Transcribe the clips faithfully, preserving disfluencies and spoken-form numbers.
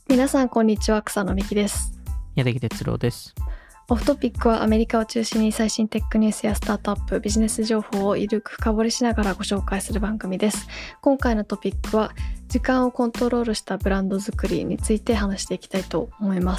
皆さんこんにちは、草野美希です。 柳哲郎です。 オフトピックはアメリカを中心に最新テックニュースやスタートアップ、ビジネス情報をゆるく深掘りしながらご紹介する番組です。今回のトピックは時間をコントロールしたブランド作りについて話していきたいと思います。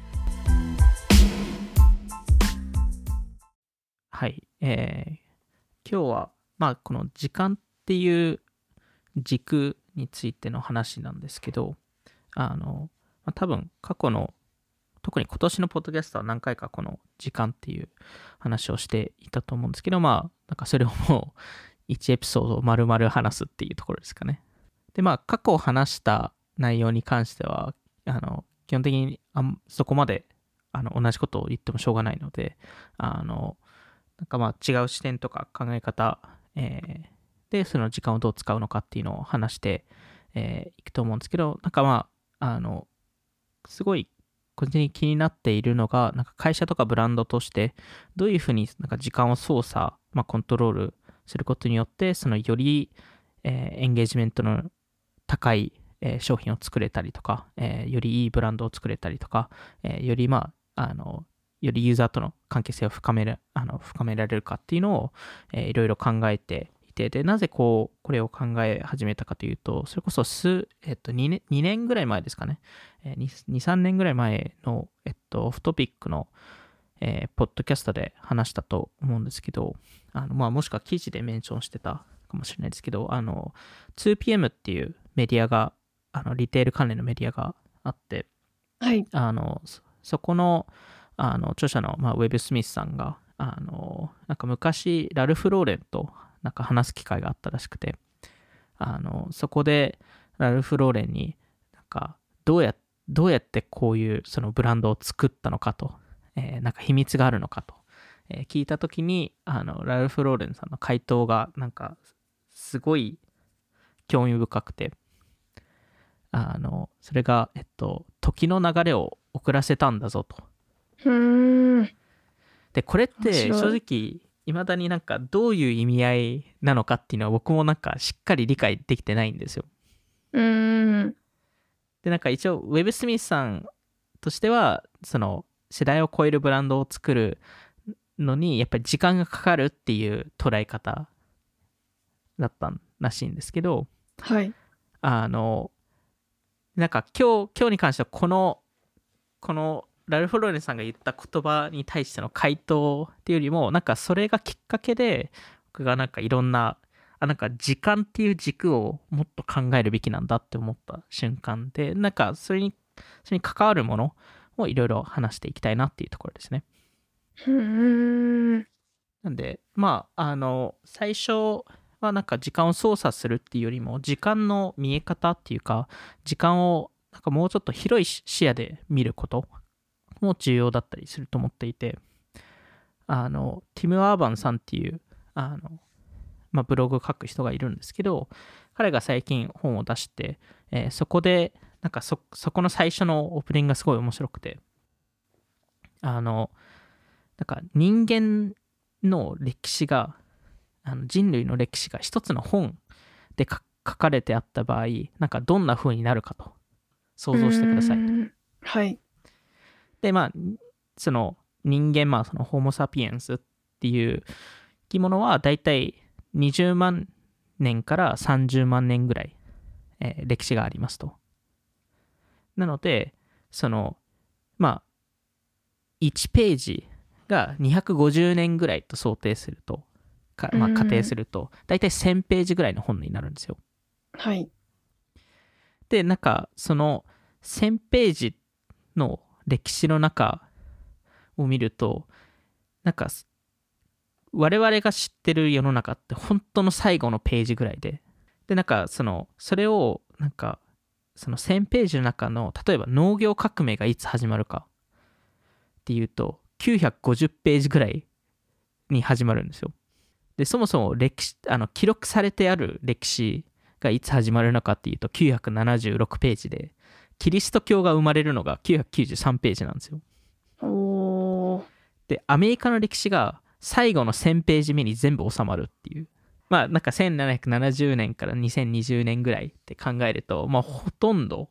はい、えー、今日はまあこの時間っていう軸についての話なんですけど、あの、まあ、多分過去の特に今年のポッドキャストは何回かこの時間っていう話をしていたと思うんですけど、まあなんかそれをもういちエピソードを丸々話すっていうところですかね。でまあ過去話した内容に関してはあの基本的にあそこまであの同じことを言ってもしょうがないので、あのなんかまあ違う視点とか考え方、えー、でその時間をどう使うのかっていうのを話してい、えー、くと思うんですけど、なんかまああのすごい個人的に気になっているのが、なんか会社とかブランドとしてどういうふうになんか時間を操作、まあ、コントロールすることによってそのより、えー、エンゲージメントの高い、えー、商品を作れたりとか、えー、よりいいブランドを作れたりとか、えー、よりまああのよりユーザーとの関係性を深めるあの深められるかっていうのを、えー、いろいろ考えていて、でなぜこうこれを考え始めたかというと、それこそ数、えっと、2, 年にねんぐらい前ですかね、えー、に、さんねんぐらい前の、えっと、オフトピックの、えー、ポッドキャストで話したと思うんですけど、あの、まあ、もしくは記事でメンションしてたかもしれないですけど、あの ツーピーエム っていうメディアがあのリテール関連のメディアがあって、 はい、 あの そ, そこのあの著者の、まあ、ウェブ・スミスさんがあのなんか昔ラルフ・ローレンとなんか話す機会があったらしくて、あのそこでラルフ・ローレンになんかどうやどうやってこういうそのブランドを作ったのかと、えー、なんか秘密があるのかと、えー、聞いたときに、あのラルフ・ローレンさんの回答がなんかすごい興味深くて、あのそれが、えっと、時の流れを遅らせたんだぞと。 うーんでこれって正直いまだになんかどういう意味合いなのかっていうのは僕もなんかしっかり理解できてないんですよ。 うーんでなんか一応ウェブ・スミスさんとしてはその世代を超えるブランドを作るのにやっぱり時間がかかるっていう捉え方だったらしいんですけど、 はい、 あのなんか今日今日に関してはこのこのラルフ・ローレンさんが言った言葉に対しての回答っていうよりも、なんかそれがきっかけで僕がなんかいろんなあなんか時間っていう軸をもっと考えるべきなんだって思った瞬間で、なんかそれにそれに関わるものをいろいろ話していきたいなっていうところですね。 うーんなんでまああの最初はなんか時間を操作するっていうよりも時間の見え方っていうか、時間をなんかもうちょっと広い視野で見ることも重要だったりすると思っていて、あのティム・アーバンさんっていうあの、まあ、ブログを書く人がいるんですけど、彼が最近本を出して、えー、そこでなんか そ, そこの最初のオープニングがすごい面白くて、あのなんか人間の歴史があの人類の歴史が一つの本で書かれてあった場合、なんかどんな風になるかと想像してくださいと。 はい。 でまあその人間、まあそのホモ・サピエンスっていう生き物はだいたいにじゅうまんねんからさんじゅうまんねんぐらい、えー、歴史がありますと。なのでそのまあいちページがにひゃくごじゅうねんぐらいと想定するとか、まあ、仮定するとだいたいせんページぐらいの本になるんですよ。 はい。 でなんかそのせんページの歴史の中を見ると、なんか我々が知ってる世の中って本当の最後のページぐらいで、でなんかそのそれをなんかそのせんページの中の例えば農業革命がいつ始まるかっていうときゅうひゃくごじゅうページぐらいに始まるんですよ。でそもそも歴史あの記録されてある歴史がいつ始まるのかっていうときゅうひゃくななじゅうろくページで、キリスト教が生まれるのがきゅうひゃくきゅうじゅうさんページなんですよ。 おー。 でアメリカの歴史が最後のせんページ目に全部収まるっていう、まあなんかせんななひゃくななじゅうねんからにせんにじゅうねんぐらいって考えると、まあほとんど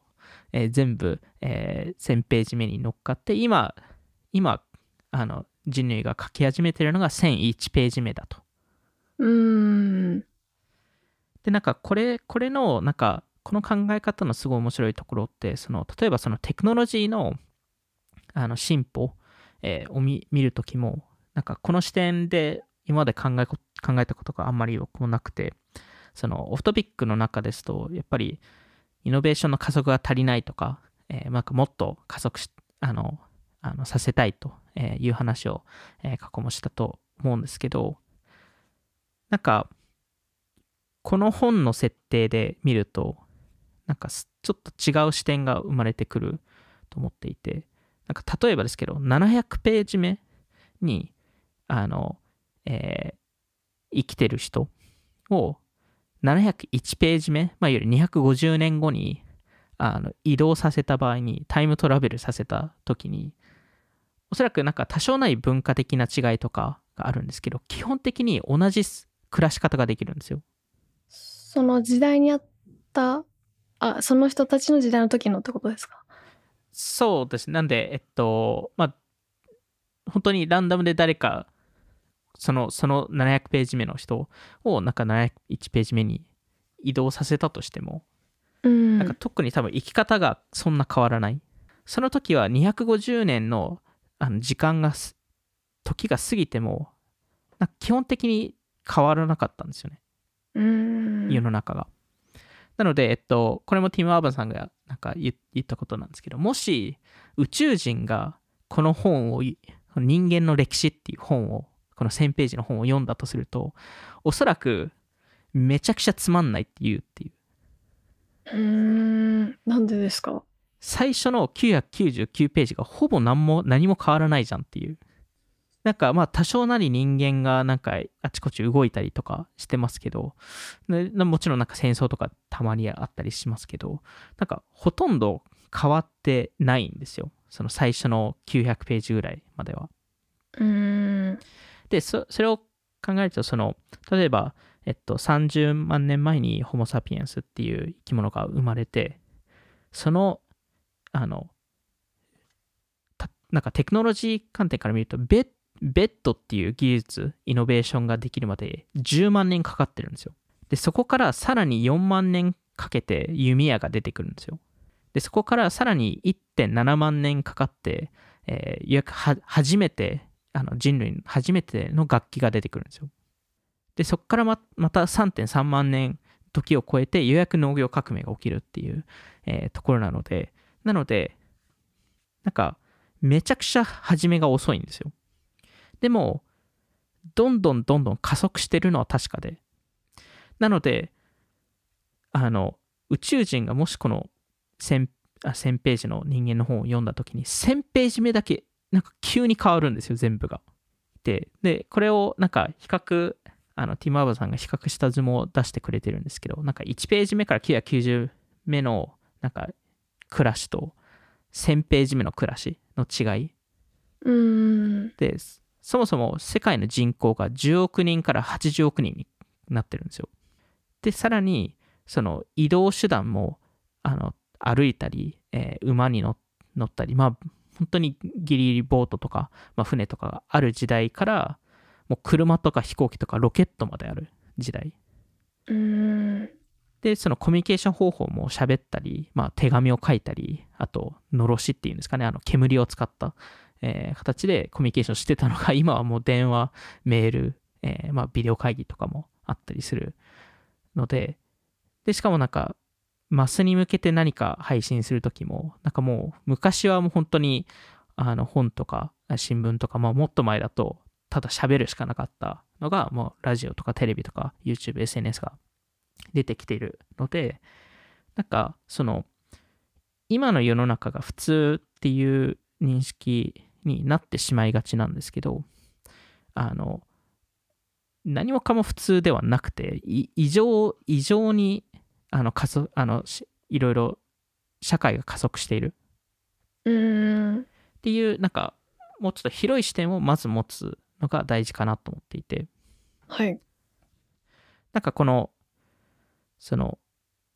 えー全部、えーせんページ目に乗っかって今今あの人類が書き始めてるのがせんいちページ目だと。 うーん。 でなんかこれこれのなんかこの考え方のすごい面白いところってその例えばそのテクノロジーのあの進歩、えーを見見るときもなんかこの視点で今まで考えこ考えたことがあんまり僕もなくて、そのオフトピックの中ですとやっぱりイノベーションの加速が足りないとか、えーなんかもっと加速しあのあのさせたいという話を、えー過去もしたと思うんですけど、なんかこの本の設定で見るとなんかちょっと違う視点が生まれてくると思っていて、なんか例えばですけどななひゃくページ目にあの、えー生きてる人をななひゃくいちページ目、まあ、よりにひゃくごじゅうねんごにあの移動させた場合にタイムトラベルさせた時におそらくなんか多少ない文化的な違いとかがあるんですけど基本的に同じ暮らし方ができるんですよ。 その時代にあった、あ、その人たちの時代の時のってことですか？ そうです。なんでえっとまあ本当にランダムで誰かそのそのななひゃくページ目の人をなんかななひゃくいちページ目に移動させたとしても、 うん。 なんか特に多分生き方がそんな変わらない。その時はにひゃくごじゅうねんのあの時間がす時が過ぎてもなんか基本的に変わらなかったんですよね、 うーん。 世の中が。なので、えっと、これもティム・アーバンさんがなんか言言ったことなんですけど、もし宇宙人がこの本を、人間の歴史っていう本を、このせんページの本を読んだとすると、おそらくめちゃくちゃつまんないって言うっていう。 うーん。なんでですか？ 最初のきゅうひゃくきゅうじゅうきゅうページがほぼ何も何も変わらないじゃんっていう。なんかまあ多少なり人間がなんかあちこち動いたりとかしてますけど、もちろんなんか戦争とかたまにあったりしますけど、なんかほとんど変わってないんですよ。その最初のきゅうひゃくページぐらいまでは。 うーん。 で、そそれを考えると、その例えば、えっと、さんじゅうまんねんまえにホモ・サピエンスっていう生き物が生まれて、その、あの、なんかテクノロジー観点から見ると、ベッベッドっていう技術、イノベーションができるまでじゅうまんねんかかってるんですよ。で、そこからさらによんまんねんかけて弓矢が出てくるんですよ。で、そこからさらに いってんななまんねんかかって、えー、ようやくは初めて、あの人類初めての楽器が出てくるんですよ。で、そこから ま, また さんてんさんまんねん時を超えてようやく農業革命が起きるっていう、えー、ところなので、なので、なんか、めちゃくちゃ始めが遅いんですよ。でも、どんどんどんどん加速してるのは確かで。なので、あの、宇宙人がもしこの 1000, あ1000ページの人間の本を読んだ時に、せんページ目だけ、なんか急に変わるんですよ、全部が。で、でこれをなんか比較、あのティム・アバさんが比較した図も出してくれてるんですけど、なんかいちページ目からきゅうひゃくきゅうじゅう目のなんか暮らしとせんページ目の暮らしの違い。 うーん。 で、そもそも世界の人口がじゅうおくにんからはちじゅうおくにんになってるんですよ。で、さらに、その移動手段も、あの、歩いたり、えー馬に乗ったり、まあ、本当にギリギリボートとか、まあ、船とかがある時代から、もう車とか飛行機とかロケットまである時代。 うーん。 で、そのコミュニケーション方法も喋ったり、まあ、手紙を書いたり、あと、のろしっていうんですかね、あの煙を使った、えー形でコミュニケーションしてたのが、今はもう電話、メール、えーまあ、ビデオ会議とかもあったりするので、で、しかもなんか、マスに向けて何か配信するときも、なんかもう、昔はもう本当に、あの、本とか、新聞とか、まあ、もっと前だと、ただ喋るしかなかったのが、もう、ラジオとかテレビとか、YouTube、エスエヌエス が出てきているので、なんか、その、今の世の中が普通っていう認識になってしまいがちなんですけど、あの、何もかも普通ではなくて、異常、異常に、あの、加速、あの、いろいろ社会が加速しているうーん。 っていう、なんか、もうちょっと広い視点をまず持つのが大事かなと思っていて、 はい。 なんかこの、その、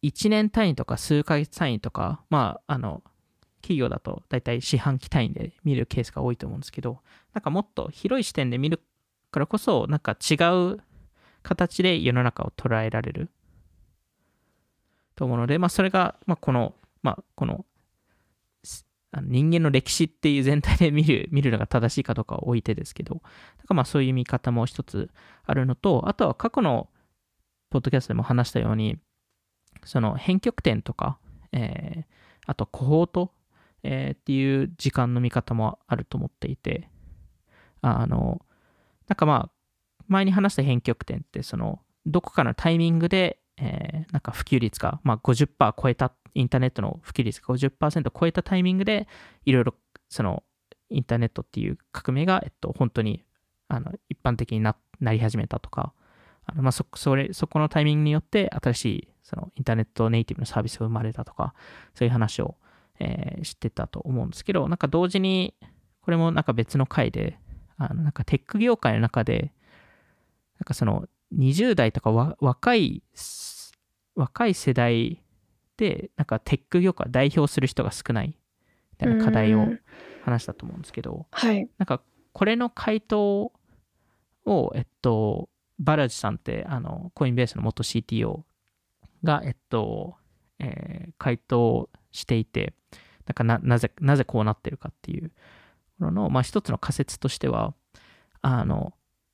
いちねん単位とか数ヶ月単位とか、まあ、あの、企業だと大体四半期単位で見るケースが多いと思うんですけど、なんかもっと広い視点で見るからこそ、なんか違う形で世の中を捉えられると思うので、まあ、それが、まあ、この、まあ、この、あの人間の歴史っていう全体で見る、見るのが正しいかどうかは置いてですけど、なんかまあそういう見方も一つあるのと、あとは過去のポッドキャストでも話したように、その編曲点とか、えー、あとコホート、えー、っていう時間の見方もあると思っていて、あの、なんかまあ、前に話した編曲点って、その、どこかのタイミングで、えー、なんか普及率が、まあ、ごじゅっパーセント超えた、インターネットの普及率がごじゅっパーセント超えたタイミングで、いろいろ、その、インターネットっていう革命が、えっと、本当に、あの、一般的に な, なり始めたとか、あのまあ、そそれそこのタイミングによって新しいそのインターネットネイティブのサービスが生まれたとか、そういう話を、えー、知ってたと思うんですけど、なんか同時にこれもなんか別の回で、あのなんかテック業界の中でなんかそのにじゅう代とかわ若い若い世代でなんかテック業界を代表する人が少ないみたいな課題を話したと思うんですけど、 はい、 なんかこれの回答をえっとバラジさんってあのコインベースの元 シーティーオー が、えっとえー、回答していて、なんか な, なぜなぜこうなってるかっていうのの、まあ、一つの仮説としては、あの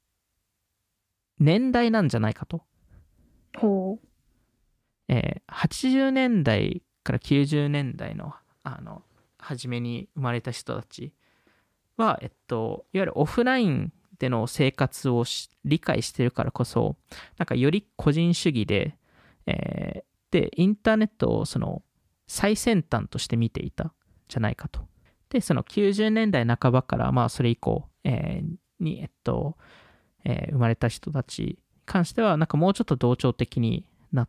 年代なんじゃないかと。 ほう、 えー、はちじゅうねんだいからきゅうじゅうねんだいのあの初めに生まれた人たちは、えっと、いわゆるオフラインでの生活を理解してるからこそ、なんかより個人主義で、えー、で、インターネットをその最先端として見ていたんじゃないかと。で、そのきゅうじゅうねんだいなかばから、まあ、それ以降、えー、に、えっと、えー、生まれた人たちに関しては、なんかもうちょっと同調的になって、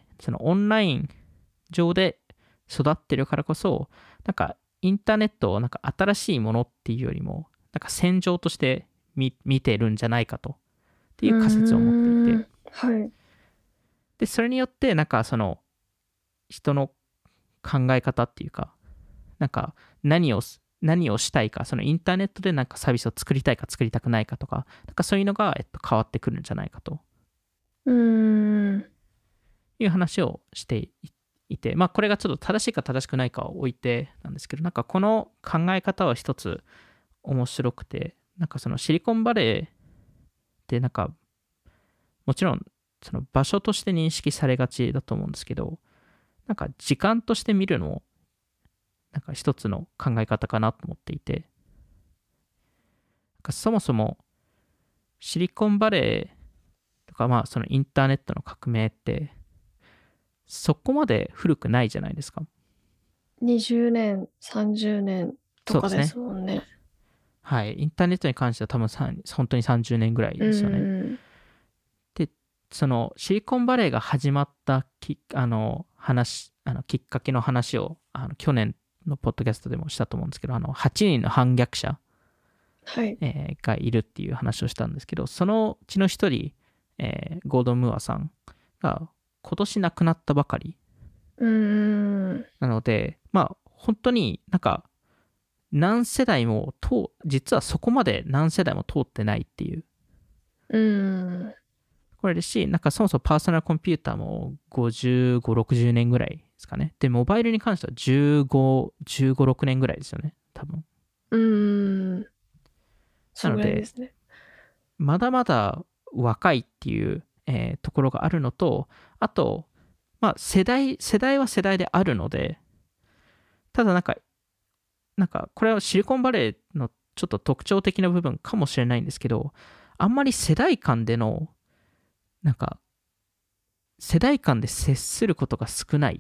そのオンライン上で育ってるからこそ、なんかインターネットをなんか新しいものっていうよりも、なんか戦場として見見てるんじゃないかとっていう仮説を持っていて、 はい、 でそれによってなんかその人の考え方っていうか、なんか何を何をしたいか、そのインターネットでなんかサービスを作りたいか作りたくないかとか、なんかそういうのが、えっと、変わってくるんじゃないかとうーん、 いう話をしていて、まあこれがちょっと正しいか正しくないかを置いてなんですけど、なんかこの考え方は一つ面白くて、なんかそのシリコンバレーってなんかもちろんその場所として認識されがちだと思うんですけど、なんか時間として見るのもなんか一つの考え方かなと思っていて、なんかそもそもシリコンバレーとかまあそのインターネットの革命ってそこまで古くないじゃないですか。 にじゅうねん、さんじゅうねんとかですもんね。 はい、インターネットに関しては多分本当にさんじゅうねんぐらいですよね。 うん、 で、そのシリコンバレーが始まったきあの話あのきっかけの話をあの去年のポッドキャストでもしたと思うんですけど、あのはちにんの反逆者、 はいえーがいるっていう話をしたんですけど、そのうちの一人、えーゴードン・ムーアさんが今年亡くなったばかりうーん、 なので、まあ本当になんか何世代も通実はそこまで何世代も通ってないっていう、 うーん、 これですし、なんかそもそもパーソナルコンピューターもごじゅうご、ろくじゅうねんぐらいですかね。で、モバイルに関してはじゅうご、じゅうご、ろくねんぐらいですよね、多分。 うーん、そのなので、 ぐらいですね。 まだまだ若いっていう、えーところがあるのと、あと、まあ、世代、世代は世代であるので、ただなんか、なんか、これはシリコンバレーのちょっと特徴的な部分かもしれないんですけど、あんまり世代間での、なんか、世代間で接することが少ない。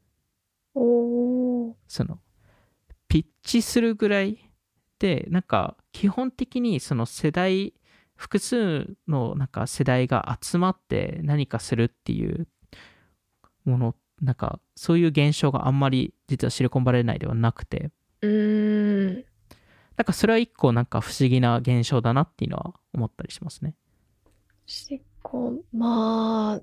おー、 その、ピッチするぐらいで、なんか、基本的にその世代、複数のなんか世代が集まって何かするっていうもの、なんか、そういう現象があんまり実はシリコンバレー内ではなくて、 うーん、 なんかそれは一個なんか不思議な現象だなっていうのは思ったりしますね。 シリコン、まあ、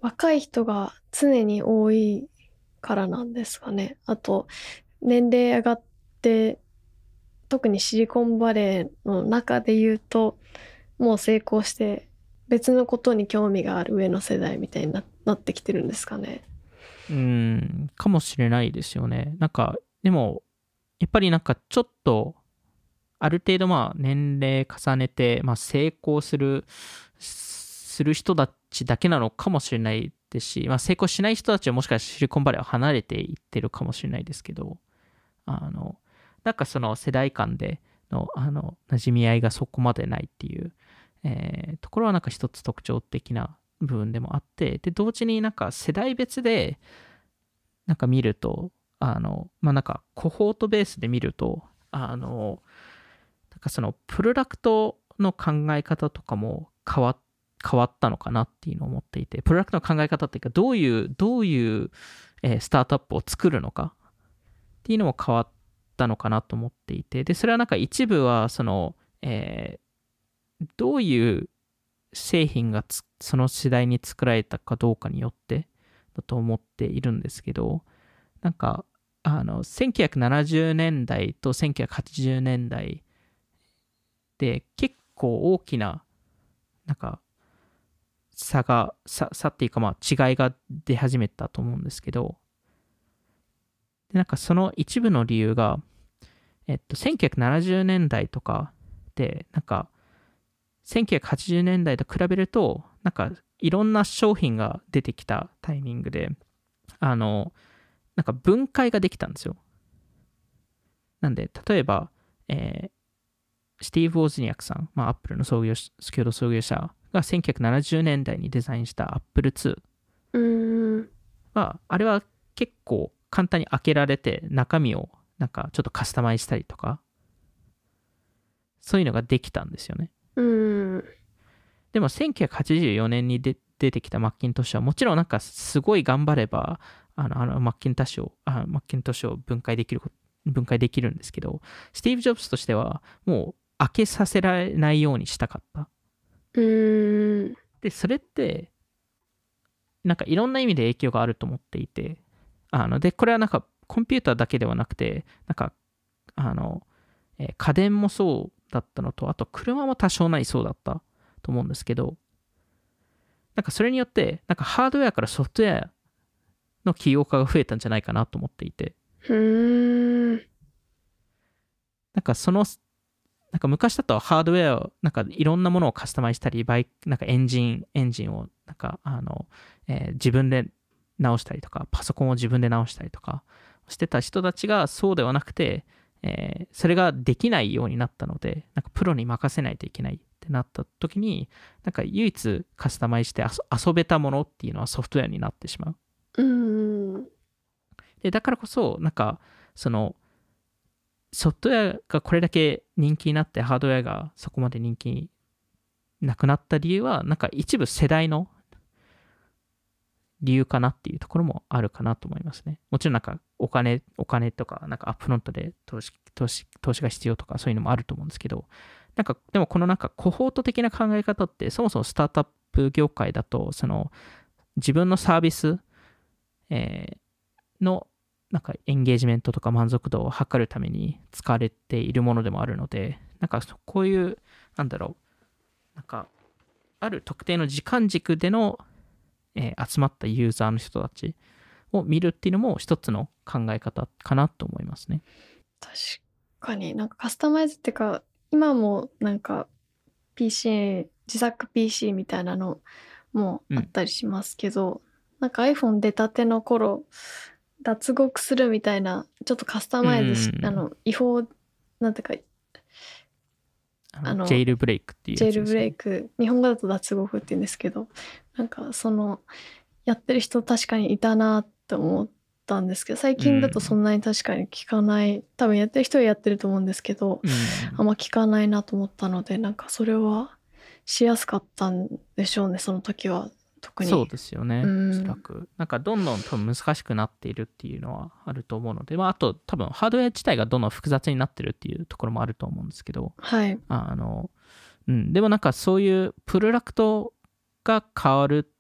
若い人が常に多いからなんですかね。あと年齢上がって特にシリコンバレーの中で言うともう成功して別のことに興味がある上の世代みたいに な, なってきてるんですかね。 うーん、かもしれないですよね。なんか、でも、やっぱりなんかちょっと、ある程度まあ年齢重ねて、まあ、成功する、する人たちだけなのかもしれないですし、まあ、成功しない人たちはもしかしたらシリコンバレーを離れていってるかもしれないですけど、あの、なんかその世代間での、あの、馴染み合いがそこまでないっていう、えーところはなんか一つ特徴的な部分でもあって、で、同時になんか世代別で、なんか見ると、あの、まあ、なんか、コホートベースで見ると、あの、なんかその、プロダクトの考え方とかも変わ、変わったのかなっていうのを思っていて、プロダクトの考え方っていうか、どういう、どういう、えースタートアップを作るのかっていうのも変わったのかなと思っていて、で、それはなんか一部は、その、えーどういう製品がつその時代に作られたかどうかによってだと思っているんですけど、なんか、あの、せんきゅうひゃくななじゅうねんだいとせんきゅうひゃくはちじゅうねんだいで結構大きな、なんか、差が、差差っていうか、まあ、違いが出始めたと思うんですけど、でなんかその一部の理由が、えっと、せんきゅうひゃくななじゅうねんだいとかで、なんか、せんきゅうひゃくはちじゅうねんだいと比べると、なんか、いろんな商品が出てきたタイミングで、あの、なんか分解ができたんですよ。なんで、例えば、えースティーブ・ウォズニアクさん、まあ、アップルの創業、先ほど創業者がせんきゅうひゃくななじゅうねんだいにデザインした アップルツーうーん。 は、あれは結構簡単に開けられて、中身をなんかちょっとカスタマイズしたりとか、そういうのができたんですよね。 うーん。 でもせんきゅうひゃくはちじゅうよねんにで出てきたマッキントッシュはもちろんなんかすごい頑張ればあのあのマッキントッシュをあマッキントッシュを分解できる分解できるんですけど、スティーブ・ジョブズとしてはもう開けさせられないようにしたかった。 うーん。 でそれってなんかいろんな意味で影響があると思っていて、あのでこれはなんかコンピューターだけではなくて、なんかあの、えー家電もそうだったのと、あと車も多少なりそうだったと思うんですけど、なんかそれによって、なんかハードウェアからソフトウェアの起業家が増えたんじゃないかなと思っていて、 うーん。 なんかその、なんか昔だとハードウェアを、なんかいろんなものをカスタマイズしたり、バイなんかエンジン、エンジンを、なんかあの、えー自分で直したりとか、パソコンを自分で直したりとかしてた人たちがそうではなくて、えーそれができないようになったので、なんかプロに任せないといけないってなった時に、なんか唯一カスタマイズして遊べたものっていうのはソフトウェアになってしまう。 うーん。 で、だからこそ、なんか、その、ソフトウェアがこれだけ人気になって、ハードウェアがそこまで人気なくなった理由は、なんか一部世代の理由かなっていうところもあるかなと思いますね。もちろんなんかお金、お金とか、なんかアップフロントで投資、投資、投資が必要とかそういうのもあると思うんですけど、なんか、でもこのなんかコホート的な考え方って、そもそもスタートアップ業界だと、その自分のサービス、えーのなんかエンゲージメントとか満足度を測るために使われているものでもあるので、なんかこういう、なんだろう、なんかある特定の時間軸での、えー集まったユーザーの人たちを見るっていうのも一つの考え方かなと思いますね。 確かになんかカスタマイズっていうか今もなんか ピーシー 自作 ピーシー みたいなのもあったりしますけど、なんか iPhone 出たての頃脱獄するみたいなちょっとカスタマイズし、 うんあの違法なんていうかあのあのジェイルブレイクっていうジェイルブやつですね。 レイク、日本語だと脱獄って言うんですけど、なんかそのやってる人確かにいたなって思ったんですけど、最近だとそんなに確かに聞かない、多分やってる人はやってると思うんですけど、 うんあんま聞かないなと思ったので、なんかそれはしやすかったんでしょうね、その時は特に。 そうですよね、 うんおそらく。なんかどんどん多分難しくなっているっていうのはあると思うので、まあ、あと多分ハードウェア自体がどんどん複雑になってるっていうところもあると思うんですけど、 はい。 あの、うん、でもなんかそういうプロダクトが変わる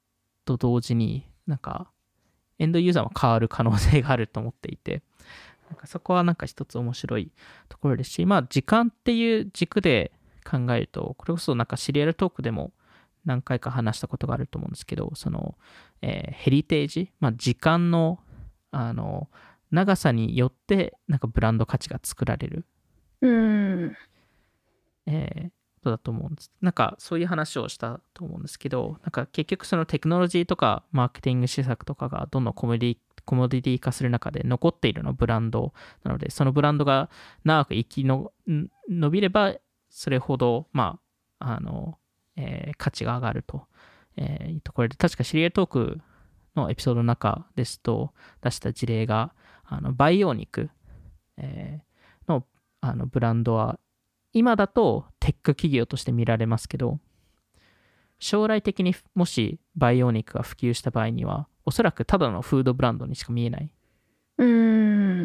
と同時になんかエンドユーザーも変わる可能性があると思っていて、なんかそこはなんか一つ面白いところですし、まあ時間っていう軸で考えると、これこそなんかシリアルトークでも何回か話したことがあると思うんですけど、その、えーヘリテージ、まあ時間のあの長さによってなんかブランド価値が作られる、 うんえーことだと思うんです。なんかそういう話をしたと思うんですけど、なんか結局そのテクノロジーとかマーケティング施策とかがどんどんコモディコモディティ化する中で残っているのはブランドなので、そのブランドが長く生きのん伸びればそれほど、まあ、あの、えー価値が上がると、えーいうところで、確かシリアルトークのエピソードの中ですと出した事例が、あのバイオニク、えーのあのブランドは今だとテック企業として見られますけど、将来的にもしバイオニクが普及した場合には、おそらくただのフードブランドにしか見えない。 うん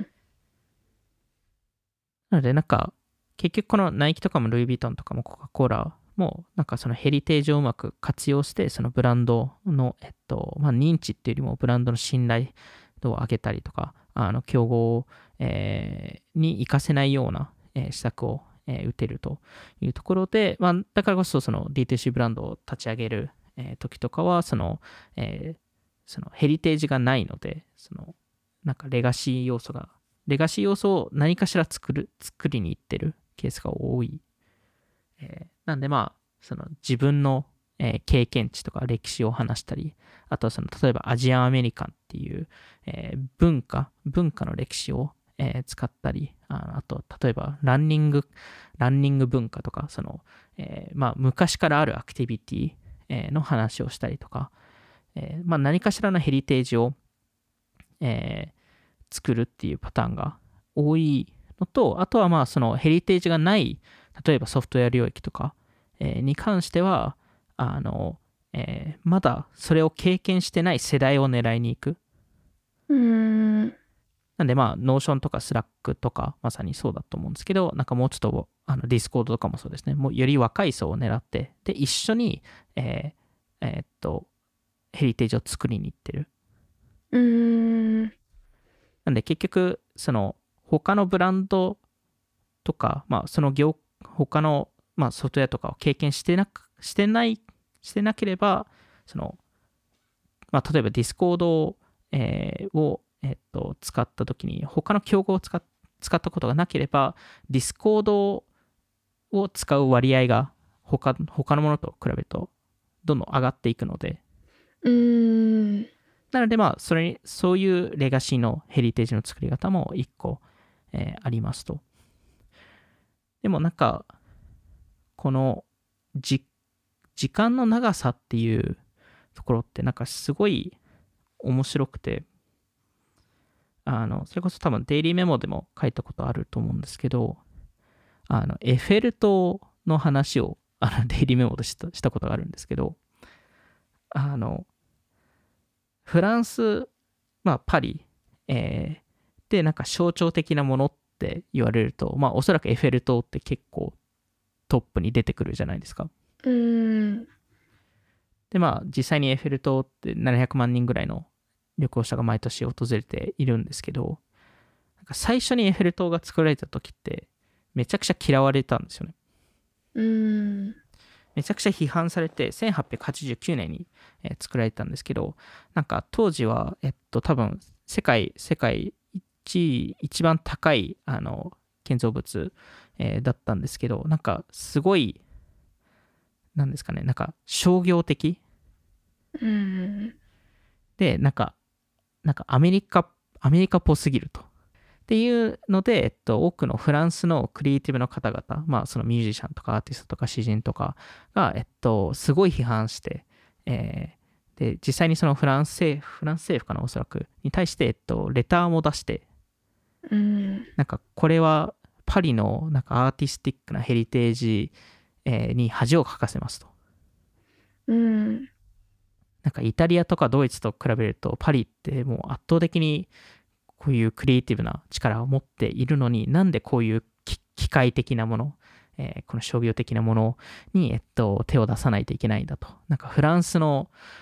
なのでなんか結局このナイキとかもルイ・ヴィトンとかもコカ・コーラもなんかそのヘリテージをうまく活用して、そのブランドの、えっとまあ、認知っていうよりもブランドの信頼度を上げたりとか、あの競合、えーに活かせないような、えー施策を、えー打てるというところで、まあ、だからこそその ディーツーシー ブランドを立ち上げる、えー時とかはその、えーそのヘリテージがないので、そのなんかレガシー要素がレガシー要素を何かしら作る作りに行ってるケースが多い。えーなんでまあ、その自分の、えー経験値とか歴史を話したり、あとはその例えばアジアンアメリカンっていう、えー文化、文化の歴史を、えー使ったり、ああと例えばランニング、ランニング文化とか、その、えーまあ昔からあるアクティビティ、えーの話をしたりとか、えーまあ何かしらのヘリテージを、えー作るっていうパターンが多いのと、あとはまあそのヘリテージがない例えばソフトウェア領域とか、えーに関してはあの、えーまだそれを経験してない世代を狙いに行く。 うんなんでまあノーションとかスラックとかまさにそうだと思うんですけど、なんかもうちょっとあのディスコードとかもそうですね、もうより若い層を狙ってで一緒に、えーえーっとヘリテージを作りに行ってる。 うんなんで結局その他のブランドとか、まあ、その業他の、まあ、ソフトウェアとかを経験してなくしてないしてなければ、その、まあ、例えばディスコードを、えーを、えっと、使ったときに他の競合を使っ使ったことがなければ、ディスコードを使う割合が他他のものと比べるとどんどん上がっていくので、 うんなのでまあそれにそういうレガシーのヘリテージの作り方も一個、えーありますと。でもなんかこのじ時間の長さっていうところってなんかすごい面白くて、あのそれこそ多分デイリーメモでも書いたことあると思うんですけど、あのエッフェル塔の話をあのデイリーメモでしたしたことがあるんですけど、あのフランス、まあパリ、えーでなんか象徴的なものって言われると、まあおそらくエッフェル塔って結構トップに出てくるじゃないですか。 うんでまあ実際にエッフェル塔ってななひゃくまんにんぐらいの旅行者が毎年訪れているんですけど、なんか最初にエッフェル塔が作られた時ってめちゃくちゃ嫌われたんですよね。 うんめちゃくちゃ批判されてせんはっぴゃくはちじゅうきゅうねんに、えー作られたんですけど、なんか当時はえっと多分世界世界一一番高いあの建造物、えーだったんですけど、なんかすごいなんですかね、なんか商業的うんで、なんかなんかアメリカアメリカっぽすぎると。っていうので、えっと、多くのフランスのクリエイティブの方々、まあ、そのミュージシャンとかアーティストとか詩人とかが、えっと、すごい批判して、えーで、実際にそのフランス政府、フランス政府かな、おそらく、に対して、えっと、レターも出して、 うんなんか、これはパリのなんかアーティスティックなヘリテージ、えーに恥をかかせますと。 うんなんか、イタリアとかドイツと比べると、パリってもう圧倒的にこういうクリエイティブな力を持っているのに、なんでこういう機械的なもの、えーこの商業的なものに、えっと、手を出さないといけないんだと。なんかフランスの、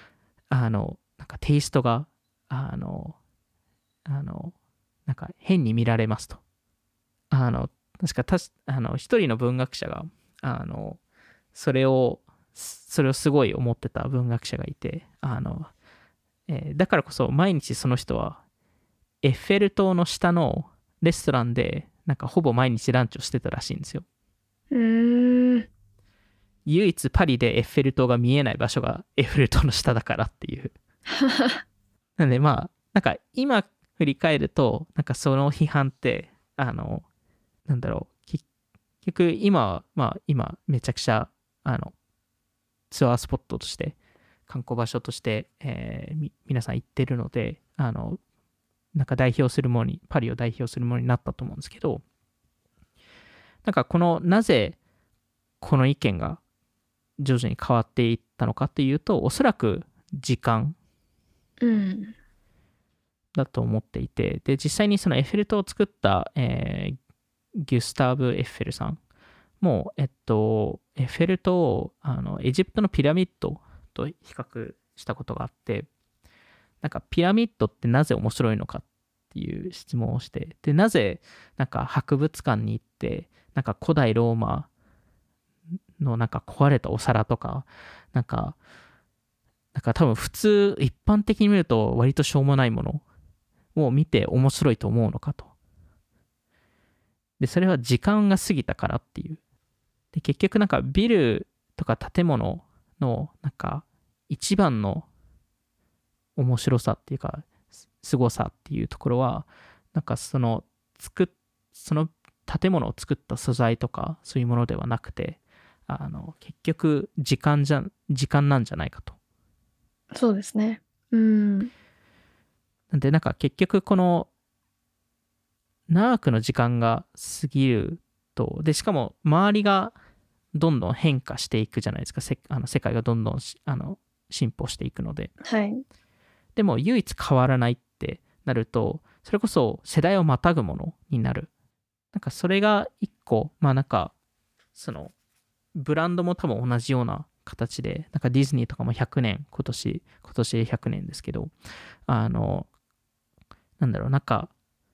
あのなんかテイストがあのあのなんか変に見られますと。あの確かたしあの一人の文学者があのそれをそれをすごい思ってた文学者がいて、あの、えーだからこそ毎日その人はエッフェル塔の下のレストランでなんかほぼ毎日ランチをしてたらしいんですよ。 うーん。 唯一パリでエッフェル塔が見えない場所がエッフェル塔の下だからっていう。なんでまあなんか今振り返るとなんかその批判ってあのなんだろう、結局今はまあ今めちゃくちゃあのツアースポットとして観光場所として、えーみ皆さん行ってるので、あのなんか代表するものにパリを代表するものになったと思うんですけど、なんかこのなぜこの意見が徐々に変わっていったのかっていうと、おそらく時間うん。 だと思っていて、で実際にそのエッフェル塔を作った、えーギュスターブ・エッフェルさんもう、えっと、エッフェル塔をあのエジプトのピラミッドと比較したことがあって、なんかピラミッドってなぜ面白いのかっていう質問をして、でなぜなんか博物館に行ってなんか古代ローマのなんか壊れたお皿とかなんかなんか多分普通一般的に見ると割としょうもないものを見て面白いと思うのかと。でそれは時間が過ぎたからっていう。で結局なんかビルとか建物のなんか一番の面白さっていうか凄さっていうところはなんかその作っその建物を作った素材とかそういうものではなくて、あの結局時間じゃ時間なんじゃないかと。 そうですね。うん。 なんでなんか結局この長くの時間が過ぎると、でしかも周りがどんどん変化していくじゃないですか。せあの世界がどんどんあの進歩していくので。 はい。 でも唯一変わらないってなると、それこそ世代をまたぐものになる。なんかそれが一個、まあなんかそのブランドも多分同じような形で、なんかディズニーとかもひゃくねん、今年今年でひゃくねんですけど、あのなんだろう、なんか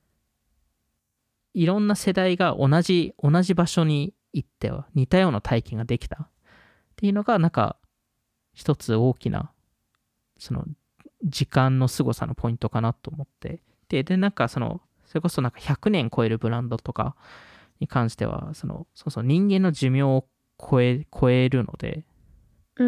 いろんな世代が同じ同じ場所に行っては似たような体験ができたっていうのがなんか一つ大きなその時間の凄さのポイントかなと思って、ででなんかそのそれこそなんかひゃくねん超えるブランドとかに関してはそのそうそう人間の寿命を超え超えるので、 うん。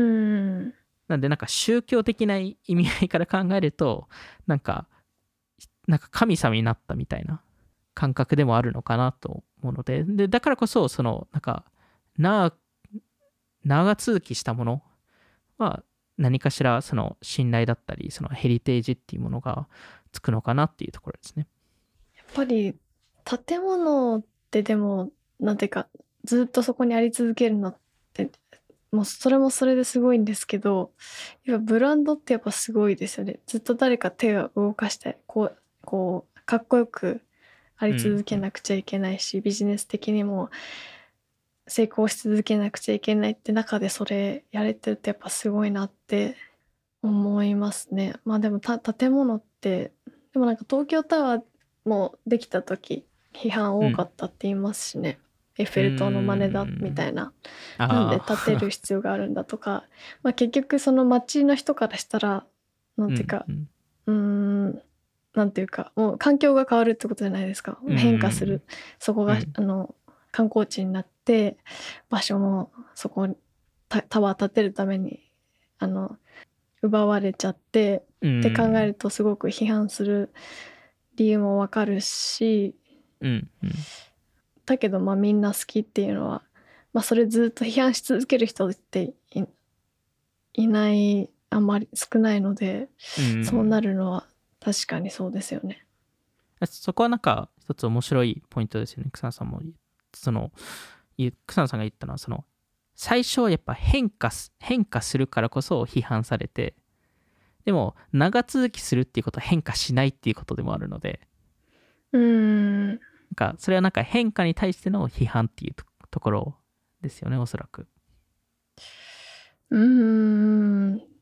なんでなんか宗教的な意味合いから考えるとなんかなんか神様になったみたいな感覚でもあるのかなと思うので、でだからこそそのなんか長長続きしたものは何かしらその信頼だったりそのヘリテージっていうものがつくのかなっていうところですね。 やっぱり建物ってでもなんていうかずっとそこにあり続けるのってもうそれもそれですごいんですけど、やっぱブランドってやっぱすごいですよね。ずっと誰か手を動かしてこうこうかっこよくあり続けなくちゃいけないし、ビジネス的にも成功し続けなくちゃいけないって中でそれやれてるってやっぱすごいなって思いますね。まあでもた建物ってでもなんか東京タワーもできた時批判多かったって言いますしね、エッフェル塔の真似だみたいな、なんで建てる必要があるんだとかまあ結局その町の人からしたらなんていうか、 うんうーんなんていうかもう環境が変わるってことじゃないですか。変化する、そこが、 うん、 あの観光地になって場所もそこにタタワー建てるためにあの奪われちゃってうんって考えるとすごく批判する理由もわかるし、 うんうんだけどまあみんな好きっていうのは、まあ、それずっと批判し続ける人って い, いないあんまり少ないので、 うん、 そうなるのは確かにそうですよね。 そこはなんか一つ面白いポイントですよね。草野さんもその草野さんが言ったのはその最初はやっぱ変化す変化するからこそ批判されて、でも長続きするっていうことは変化しないっていうことでもあるので、 うーんなんかそれはなんか変化に対しての批判っていうと、ところですよね、おそらく。 うーん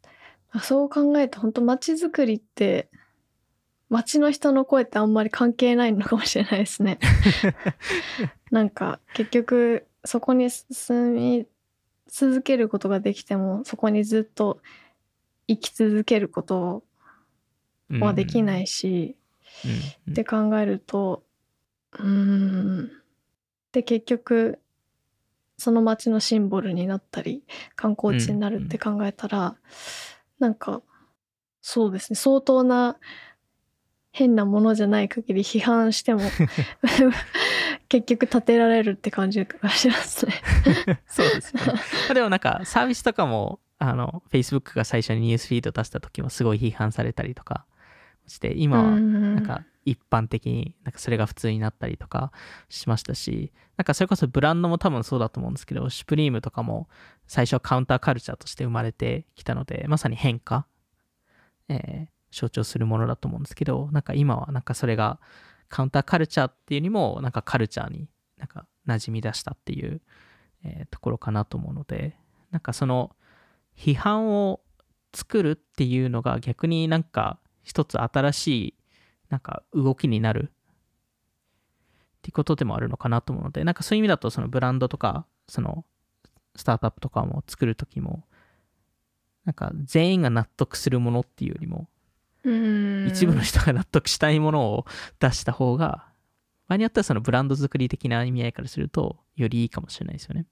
そう考えると本当街づくりって街の人の声ってあんまり関係ないのかもしれないですね。なんか結局そこに住み続けることができてもそこにずっと生き続けることはできないし、 うんうん、 って考えるとうーんで結局その街のシンボルになったり観光地になるって考えたら、うんうん、なんかそうですね相当な変なものじゃない限り批判しても結局立てられるって感じがしますね。 そうですよね。でもなんかサービスとかもあの Facebook が最初にニュースフィード出した時もすごい批判されたりとかして今はなんか一般的になんかそれが普通になったりとかしましたし、なんかそれこそブランドも多分そうだと思うんですけど、シュプリームとかも最初はカウンターカルチャーとして生まれてきたのでまさに変化、えー、象徴するものだと思うんですけど、なんか今はなんかそれがカウンターカルチャーっていうよりもなんかカルチャーになんか馴染み出したっていう、えー、ところかなと思うので、なんかその批判を作るっていうのが逆になんか一つ新しいなんか動きになるっていうことでもあるのかなと思うので、なんかそういう意味だとそのブランドとかそのスタートアップとかも作るときもなんか全員が納得するものっていうよりも一部の人が納得したいものを出した方が場合によってはそのブランド作り的な意味合いからするとよりいいかもしれないですよね。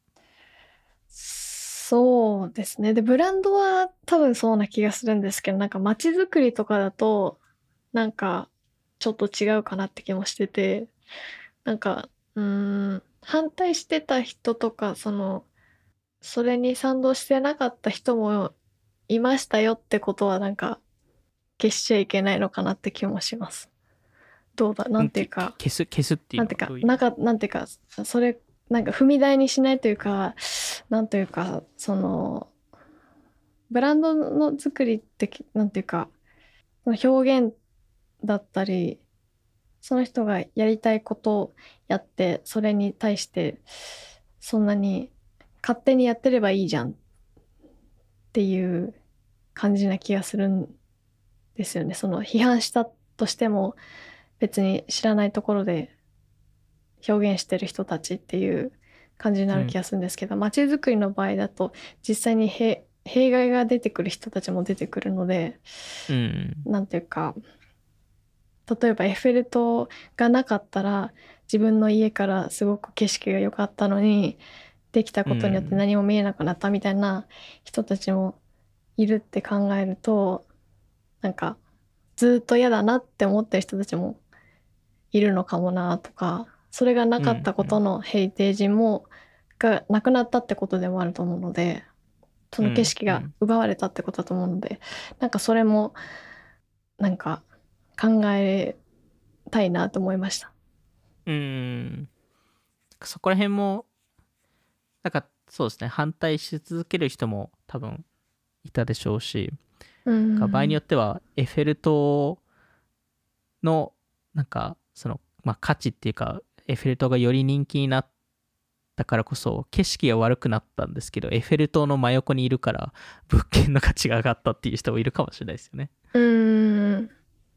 そうですね。でブランドは多分そうな気がするんですけど、なんか街づくりとかだとなんかちょっと違うかなって気もしてて、なんかうーん反対してた人とかそのそれに賛同してなかった人もいましたよってことはなんか消しちゃいけないのかなって気もします。どうだなんていうか消す消すっていうのはどういうなんていうかなんかなんていうかそれなんか踏み台にしないというかなんというかそのブランドの作りってなんていうか表現だったりその人がやりたいことをやってそれに対してそんなに勝手にやってればいいじゃんっていう感じな気がするんですよね。その批判したとしても別に知らないところで表現してる人たちっていう感じになる気がするんですけど、街づくりの場合だと実際に弊害が出てくる人たちも出てくるので、 うん、 なんていうか例えばエッフェル塔がなかったら自分の家からすごく景色が良かったのにできたことによって何も見えなくなったみたいな人たちもいるって考えると、なんかずっと嫌だなって思ってる人たちもいるのかもなとか、それがなかったことのヘリテージもがなくなったってことでもあると思うので、その景色が奪われたってことだと思うので、なんかそれもなんか考えたいなと思いました。 うーん、そこら辺もなんかそうですね、反対し続ける人も多分いたでしょうし、 うん場合によってはエッフェル塔のなんかその、まあ、価値っていうかエッフェル塔がより人気になったからこそ景色が悪くなったんですけどエッフェル塔の真横にいるから物件の価値が上がったっていう人もいるかもしれないですよね。 うーん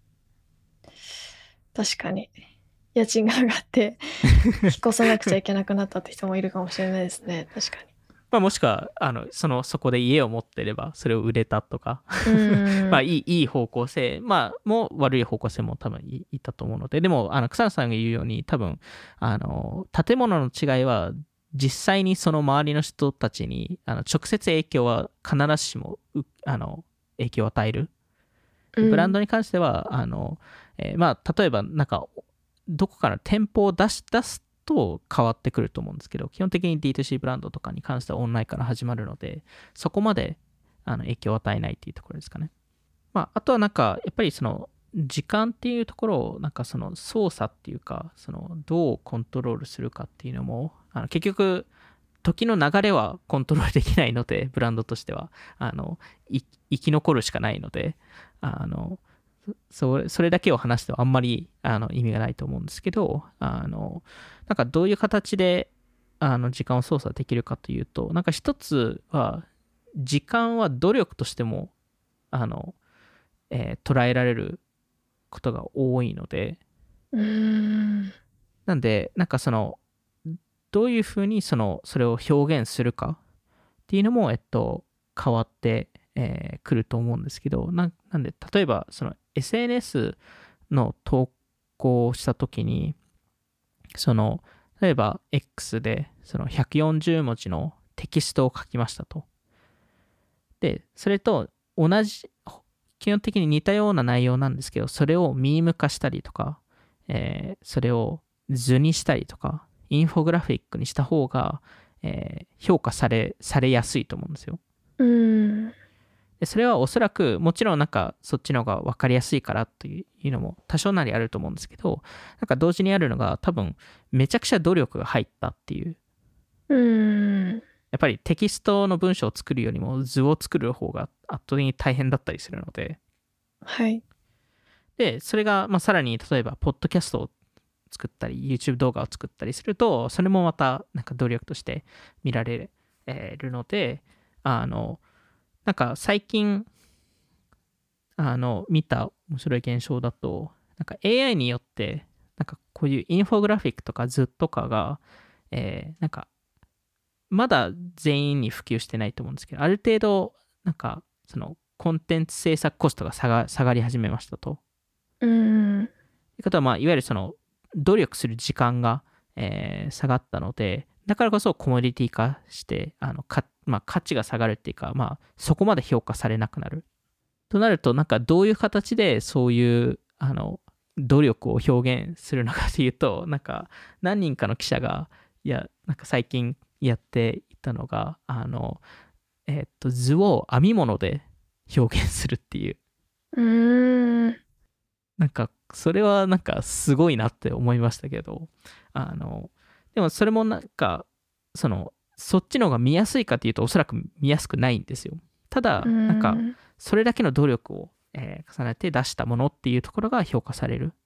確かに家賃が上がって引っ越さなくちゃいけなくなったって人もいるかもしれないですね。確かに。 まあ、もしくはあのそのそこで家を持ってればそれを売れたとかまあいいいい方向性、まあ、も悪い方向性も多分 い, いたと思うので、でもあの草野さんが言うように多分あの建物の違いは実際にその周りの人たちにあの直接影響は必ずしもあの影響を与える。ブランドに関しては、うん、あの、えー、まあ例えばなんかどこかの店舗を出し出すと変わってくると思うんですけど、基本的に ディーツーシー ブランドとかに関してはオンラインから始まるので、そこまであの影響を与えないっていうところですかね。まあ、あとはなんかやっぱりその時間っていうところをなんかその操作っていうか、そのどうコントロールするかっていうのもあの結局時の流れはコントロールできないので、ブランドとしてはあの生き残るしかないので、あのそれ、それだけを話してはあんまりあの意味がないと思うんですけど、あのなんかどういう形であの時間を操作できるかというと、なんか一つは時間は努力としてもあの、えー捉えられることが多いので、 うーん。 なんで、なんかその、どういうふうにその、それを表現するかっていうのも、えっと、変わってく、えーくると思うんですけど、ななんで、例えば、その エスエヌエス の投稿をしたときに、その、例えば X で、そのひゃくよんじゅうもじのテキストを書きましたと。で、それと同じ、基本的に似たような内容なんですけど、それをミーム化したりとか、えーそれを図にしたりとか、インフォグラフィックにした方が、えー評価され、されやすいと思うんですよ。 うーん。 でそれはおそらく、もちろんなんかそっちの方が分かりやすいからというのも多少なりあると思うんですけど、なんか同時にあるのが多分めちゃくちゃ努力が入ったっていう。 うーん。 やっぱりテキストの文章を作るよりも図を作る方が圧倒的に大変だったりするので、 はい。 で、それがまあさらに例えばポッドキャストを作ったり YouTube 動画を作ったりすると、それもまたなんか努力として見られるので、あのなんか最近あの見た面白い現象だと、なんか エーアイ によってなんかこういうインフォグラフィックとか図とかが、えーなんかまだ全員に普及してないと思うんですけど、ある程度なんかそのコンテンツ制作コストが下が下がり始めましたと。 うーん。 ということは、まあ、いわゆるその努力する時間が、えー下がったので、だからこそコモディティ化して、あのかまあ、価値が下がるっていうか、まあ、そこまで評価されなくなる。となると、なんかどういう形でそういうあの努力を表現するのかというと、なんか何人かの記者が、いや、なんか最近やっていたのが、あの、えーっと、図を編み物で表現するっていう。 うーん。 なんか、それはなんかすごいなって思いましたけど、あの、でもそれもなんか、その、そっちの方が見やすいかっていうと、おそらく見やすくないんですよ。たうーだ、なんか、 ん。 それだけの努力を、えー重ねて出したものっていうところが評価される。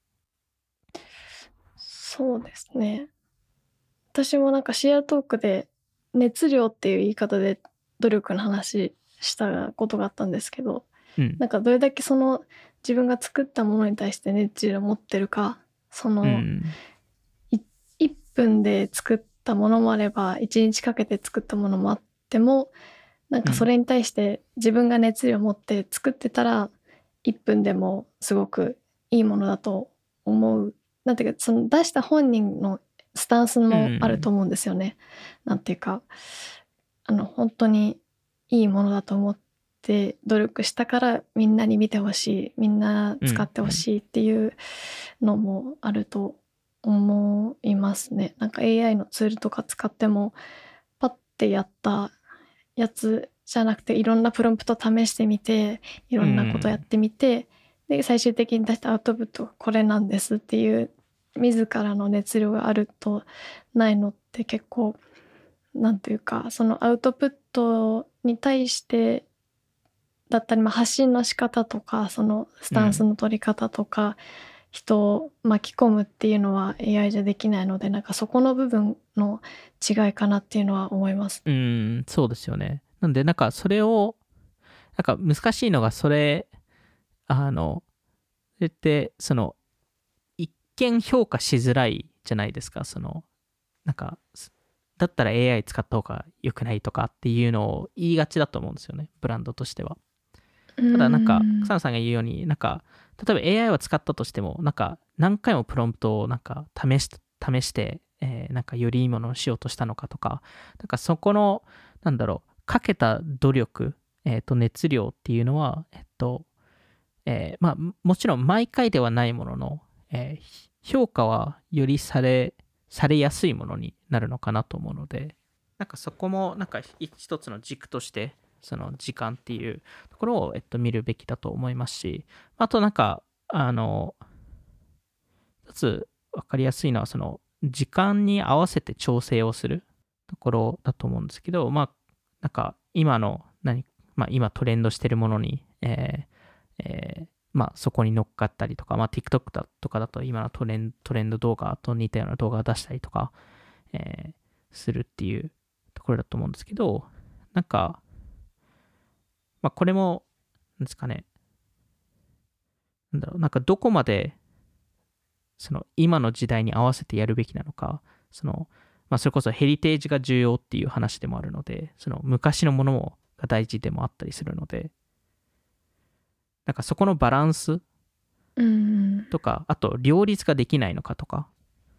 そうですね。私もなんかシェアトークで熱量っていう言い方で努力の話したことがあったんですけど、 うん。 なんかどれだけその自分が作ったものに対して熱量を持ってるか、そのうん。 いいっぷんで作ったものもあればいちにちかけて作ったものもあっても、なんかそれに対して自分が熱量を持って作ってたらいっぷんでもすごくいいものだと思う。なんていうか、その出した本人のスタンスもあると思うんですよね。なんていうか、あの本当にいいものだと思って努力したからみんなに見てほしい、みんな使ってほしいっていうのもあると思いますね。なんか エーアイ のツールとか使ってもパッてやったやつじゃなくていろんなプロンプト試してみて、いろんなことやってみて、で最終的に出したアウトプットがこれなんですっていう自らの熱量があるとないのって結構なんていうか、そのアウトプットに対してだったり、まあ、発信の仕方とかそのスタンスの取り方とか、人を巻き込むっていうのは エーアイ じゃできないので、なんかそこの部分の違いかなっていうのは思います。 うん、そうですよね。なんで、なんかそれを、なんか難しいのが、それ、あの、それって、その、一見評価しづらいじゃないですか。その、なんか、だったら エーアイ 使った方が良くないとかっていうのを言いがちだと思うんですよね。ブランドとしては。ただなんか、草野さんが言うように、なんか、例えば エーアイ を使ったとしても、なんか、何回もプロンプトをなんか試し、試して、えーなんかよりいいものをしようとしたのかとか、なんかそこの、なんだろう、かけた努力、えっと、熱量っていうのは、えっと、えーまあ、もちろん毎回ではないものの、えー評価はよりされ、されやすいものになるのかなと思うので、なんかそこも、なんか一つの軸として、その時間っていうところを、えっと、見るべきだと思いますし、あとなんか、あの、一つ分かりやすいのは、その、時間に合わせて調整をするところだと思うんですけど、まあ、なんか、今の、何、まあ、今トレンドしてるものに、えーえーまあ、そこに乗っかったりとか、まあ、TikTok だとかだと今のトレントレンド動画と似たような動画を出したりとか、えーするっていうところだと思うんですけど、なんか、まあ、これも、 ですかね、なんだろう、なんかどこまでその今の時代に合わせてやるべきなのか、その、まあ、それこそヘリテージが重要っていう話でもあるので、その昔のものもが大事でもあったりするので、なんかそこのバランスうんとか、あと両立ができないのかとか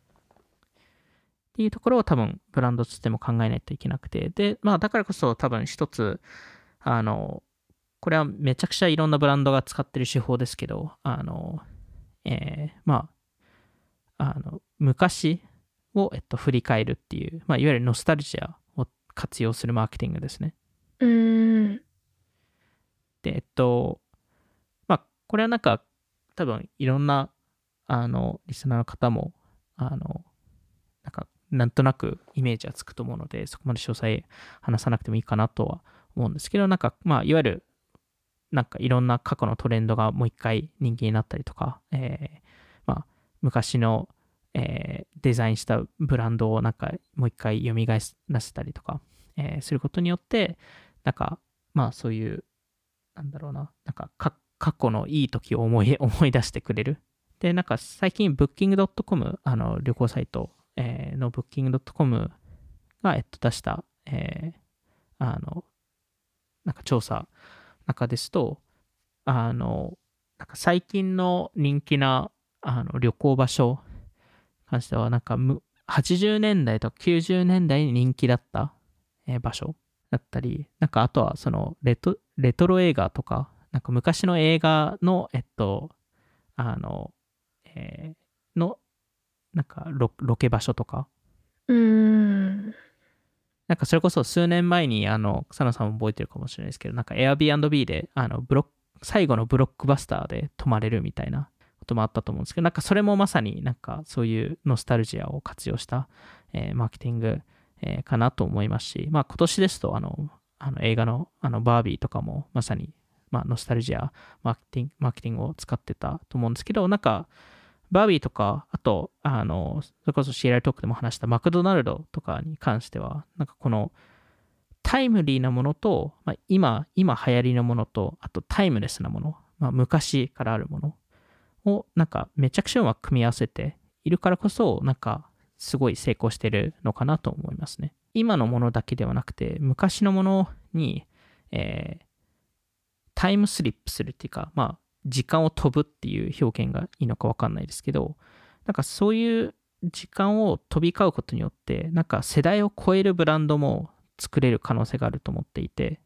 っていうところを多分ブランドとしても考えないといけなくて、で、まあだからこそ多分一つ、あの、これはめちゃくちゃいろんなブランドが使ってる手法ですけど、あの、えー、まあ、あの、昔を、えっと、振り返るっていう、まあ、いわゆるノスタルジアを活用するマーケティングですね。 うんで、えっと、まあ、これはなんか、多分いろんな、あの、リスナーの方も、あの、なんか、なんとなくイメージはつくと思うので、そこまで詳細話さなくてもいいかなとは思うんですけど、なんか、まあ、いわゆる、なんかいろんな過去のトレンドがもう一回人気になったりとか、えー、まあ、昔の、えー、デザインしたブランドをなんかもう一回蘇らせたりとか、えー、することによって、なんか、まあそういう、なんだろうな、なんかか過去のいい時を思い思い出してくれる。で、なんか最近、ブッキングドットコム、あの旅行サイト、えーの ブッキングドットコム が、えっと、出した、えー、あの、なんか調査中ですと、あの、なんか最近の人気なあの旅行場所に関しては、なんかはちじゅうねんだいとかきゅうじゅうねんだいに人気だった、えー場所だったり、なんかあとはそのレトレトロ映画とか、なんか昔の映画の、えっと、あの、えーの、なんかロロケ場所とか、 うんなんかそれこそ数年前に、あの、草野さんも覚えてるかもしれないですけど、なんか Airbnb で、あの、ブロック、最後のブロックバスターで泊まれるみたいなこともあったと思うんですけど、なんかそれもまさになんかそういうノスタルジアを活用した、えーマーケティング、えーかなと思いますし、まあ今年ですと、あの、あの映画のあのバービーとかもまさに、まあ、ノスタルジアマーケティング、マーケティングを使ってたと思うんですけど、なんか、バービーとか、あと、あの、それこそ シーエルアイ トークでも話したマクドナルドとかに関しては、なんかこのタイムリーなものと、まあ、今、今流行りのものと、あとタイムレスなもの、まあ、昔からあるものを、なんかめちゃくちゃうまく組み合わせているからこそ、なんかすごい成功してるのかなと思いますね。今のものだけではなくて、昔のものに、えータイムスリップするっていうか、まあ、時間を飛ぶっていう表現がいいのか分かんないですけど、なんかそういう時間を飛び交うことによって、なんか世代を超えるブランドも作れる可能性があると思っていて、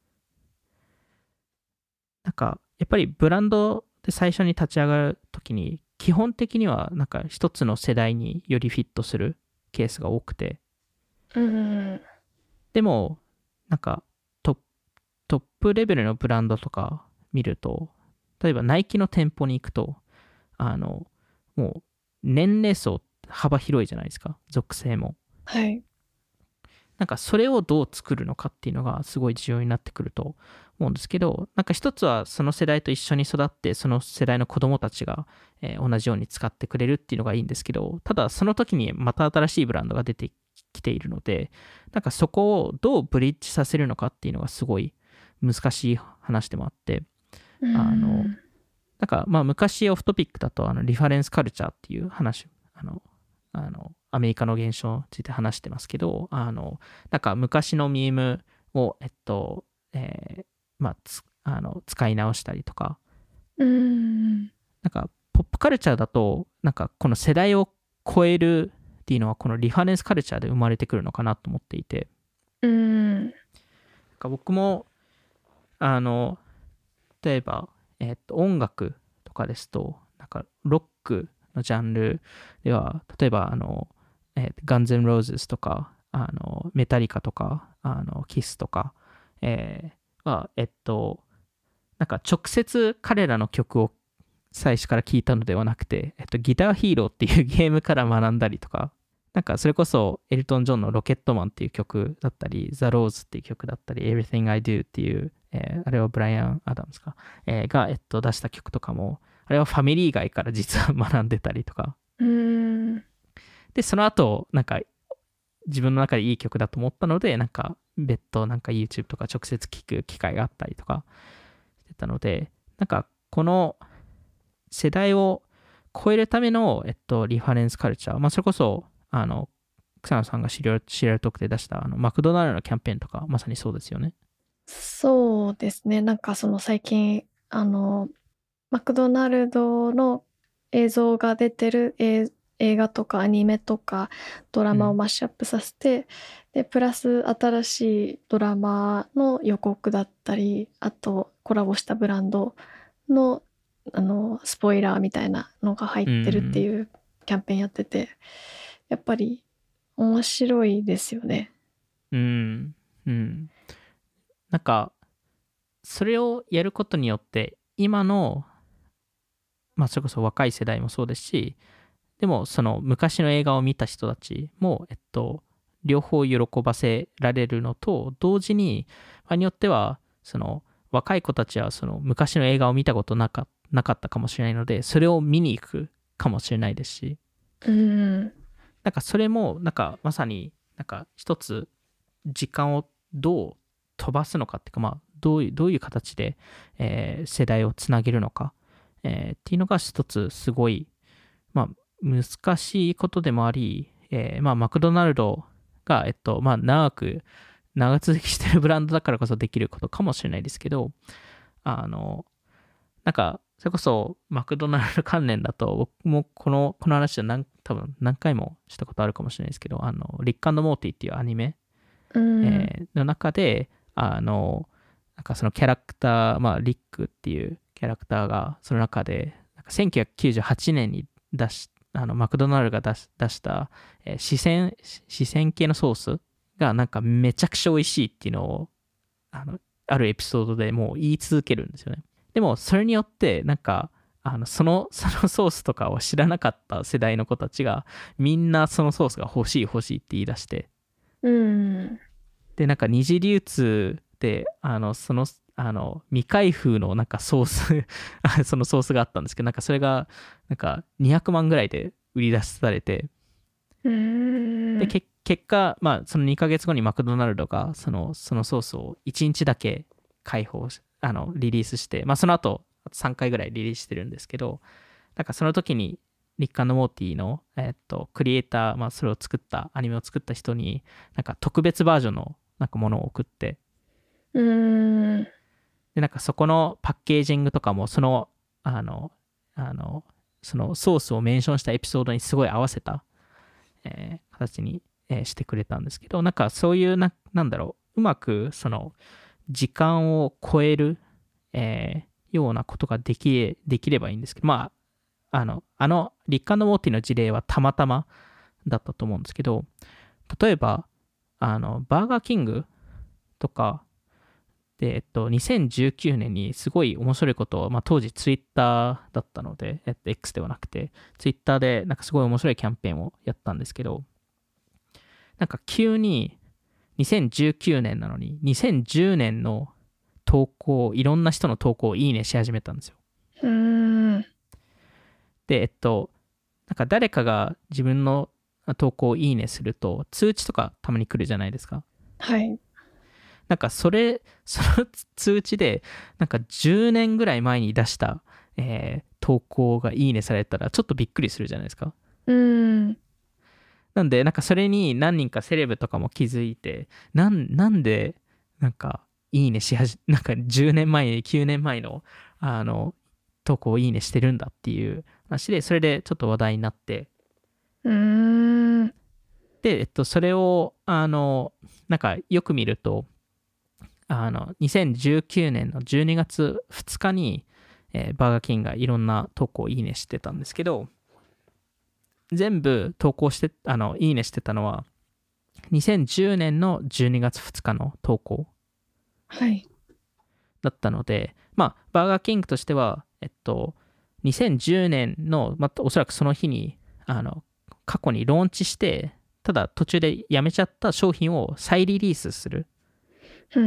なんかやっぱりブランドで最初に立ち上がるときに、基本的にはなんか一つの世代によりフィットするケースが多くて、 うんでも、なんかトップトップレベルのブランドとか見ると、例えばナイキの店舗に行くと、あの、もう年齢層幅広いじゃないですか、属性も。 はいなんかそれをどう作るのかっていうのがすごい重要になってくると思うんですけど、なんか一つはその世代と一緒に育って、その世代の子供たちが、えー同じように使ってくれるっていうのがいいんですけど、ただその時にまた新しいブランドが出てきているので、なんかそこをどうブリッジさせるのかっていうのがすごい難しい話でもあって、 うんあの、なんかまあ昔オフトピックだとあのリファレンスカルチャーっていう話、あの、あのアメリカの現象について話してますけど、あの、なんか昔のミームを、えっと、えーまあ、つあの使い直したりとか、 うんなんかポップカルチャーだと、なんかこの世代を超えるっていうのはこのリファレンスカルチャーで生まれてくるのかなと思っていて、 うんなんか僕も、あの、例えば、えっと、音楽とかですと、なんかロックのジャンルでは、例えば、あの、えー、ガンズ・ン・ローズとか、あの、メタリカとか、あの、キスとか、えーは、えっと、なんか直接彼らの曲を最初から聴いたのではなくて、えっと、ギターヒーローっていうゲームから学んだりとか、なんかそれこそエルトン・ジョンのロケットマンっていう曲だったり、ザ・ローズっていう曲だったり、Everything I Do っていう、えーあれはブライアン・アダムスか、えーが、えっと、出した曲とかも、あれはファミリー外から実は学んでたりとか、 うんで、その後、なんか自分の中でいい曲だと思ったので、なんか別途なんか YouTube とか直接聴く機会があったりとかしてたので、なんかこの世代を超えるための、えっと、リファレンスカルチャー、まあ、それこそあの草野さんがシリアルシリアルトークで出したあのマクドナルドのキャンペーンとかまさにそうですよね。 そうですね。なんかその最近あのマクドナルドの映像が出てる映映画とかアニメとかドラマをマッシュアップさせて、うん、でプラス新しいドラマの予告だったり、あとコラボしたブランドのあのスポイラーみたいなのが入ってるっていうキャンペーンやってて、やっぱり面白いですよね。 うんうん。なんかそれをやることによって今のまあそれこそ若い世代もそうですし、でもその昔の映画を見た人たちもえっと両方喜ばせられるのと同時に、場合によってはその若い子たちはその昔の映画を見たことなかなかったかもしれないので、それを見に行くかもしれないですし、 うん、 なんかそれもなんかまさになんか一つ時間をどう飛ばすのかっていうか、まあどういうどういう形で、えー世代をつなげるのか、えーっていうのが一つすごいまあ難しいことでもあり、えーまあマクドナルドがえっとまあ長く長続きしてるブランドだからこそできることかもしれないですけど、あのなんかそれこそマクドナルド関連だと僕もこのこの話は何多分何回もしたことあるかもしれないですけど、あのリック&モーティっていうアニメ、 うんえーの中であのなんかそのキャラクター、まあリックっていうキャラクターがその中でなんかせんきゅうひゃくきゅうじゅうはちねんに出しあのマクドナルドが出し出した、えー、四川四川系のソースがなんかめちゃくちゃ美味しいっていうのをあのあるエピソードでもう言い続けるんですよね。でもそれによってなんかあのそのそのソースとかを知らなかった世代の子たちがみんなそのソースが欲しい欲しいって言い出して、 うん、 でなんか二次流通であのそのあの未開封のなんかソースそのソースがあったんですけど、なんかそれがなんかにひゃくまんぐらいで売り出されて、 うん、 でけ結果、まあ、そのにかげつごにマクドナルドがそのそのソースをいちにちだけ開放しあのリリースして、まあ、その後さんかいぐらいリリースしてるんですけど、なんかその時にリック&モーティの、えっと、クリエイター、まあ、それを作ったアニメを作った人になんか特別バージョンのなんかものを送って、 うん、 でなんかそこのパッケージングとかもそのあのあのそのソースをメンションしたエピソードにすごい合わせた、えー形に、えーしてくれたんですけど、なんかそういうななんだろう、うまくその時間を超える、えーようなことができできればいいんですけど、まああのあのリック&モーティの事例はたまたまだったと思うんですけど、例えばあのバーガーキングとかで、えっと、にせんじゅうきゅうねんにすごい面白いことを、まあ、当時ツイッターだったので、えっと、X ではなくて、ツイッターでなんかすごい面白いキャンペーンをやったんですけど、なんか急ににせんじゅうきゅうねんなのに、にせんじゅうねんの投稿、いろんな人の投稿をいいねし始めたんですよ。 うん、 で、えっと、なんか誰かが自分の投稿をいいねすると、通知とかたまに来るじゃないですか。 はい。 なんかそれ、その通知で、なんかじゅうねんぐらい前に出した、えー投稿がいいねされたら、ちょっとびっくりするじゃないですか。 うん、 なんで、なんかそれに何人かセレブとかも気づいて、なん、なんで、なんか、いいねしはじ、なんかじゅうねんまえ、きゅうねんまえの、あの、投稿をいいねしてるんだっていう話で、それでちょっと話題になって、 うん、 で、えっと、それを、あの、なんかよく見ると、あの、にせんじゅうきゅうねんのじゅうにがつふつかに、えーバーガーキングがいろんな投稿をいいねしてたんですけど、全部投稿して、あの、いいねしてたのは、にせんじゅうねんのじゅうにがつふつかの投稿はい。 だったので、まあ、バーガーキングとしては、えっと、にせんじゅうねんの、まあ、おそらくその日に、あの、過去にローンチして、ただ途中でやめちゃった商品を再リリースするうん、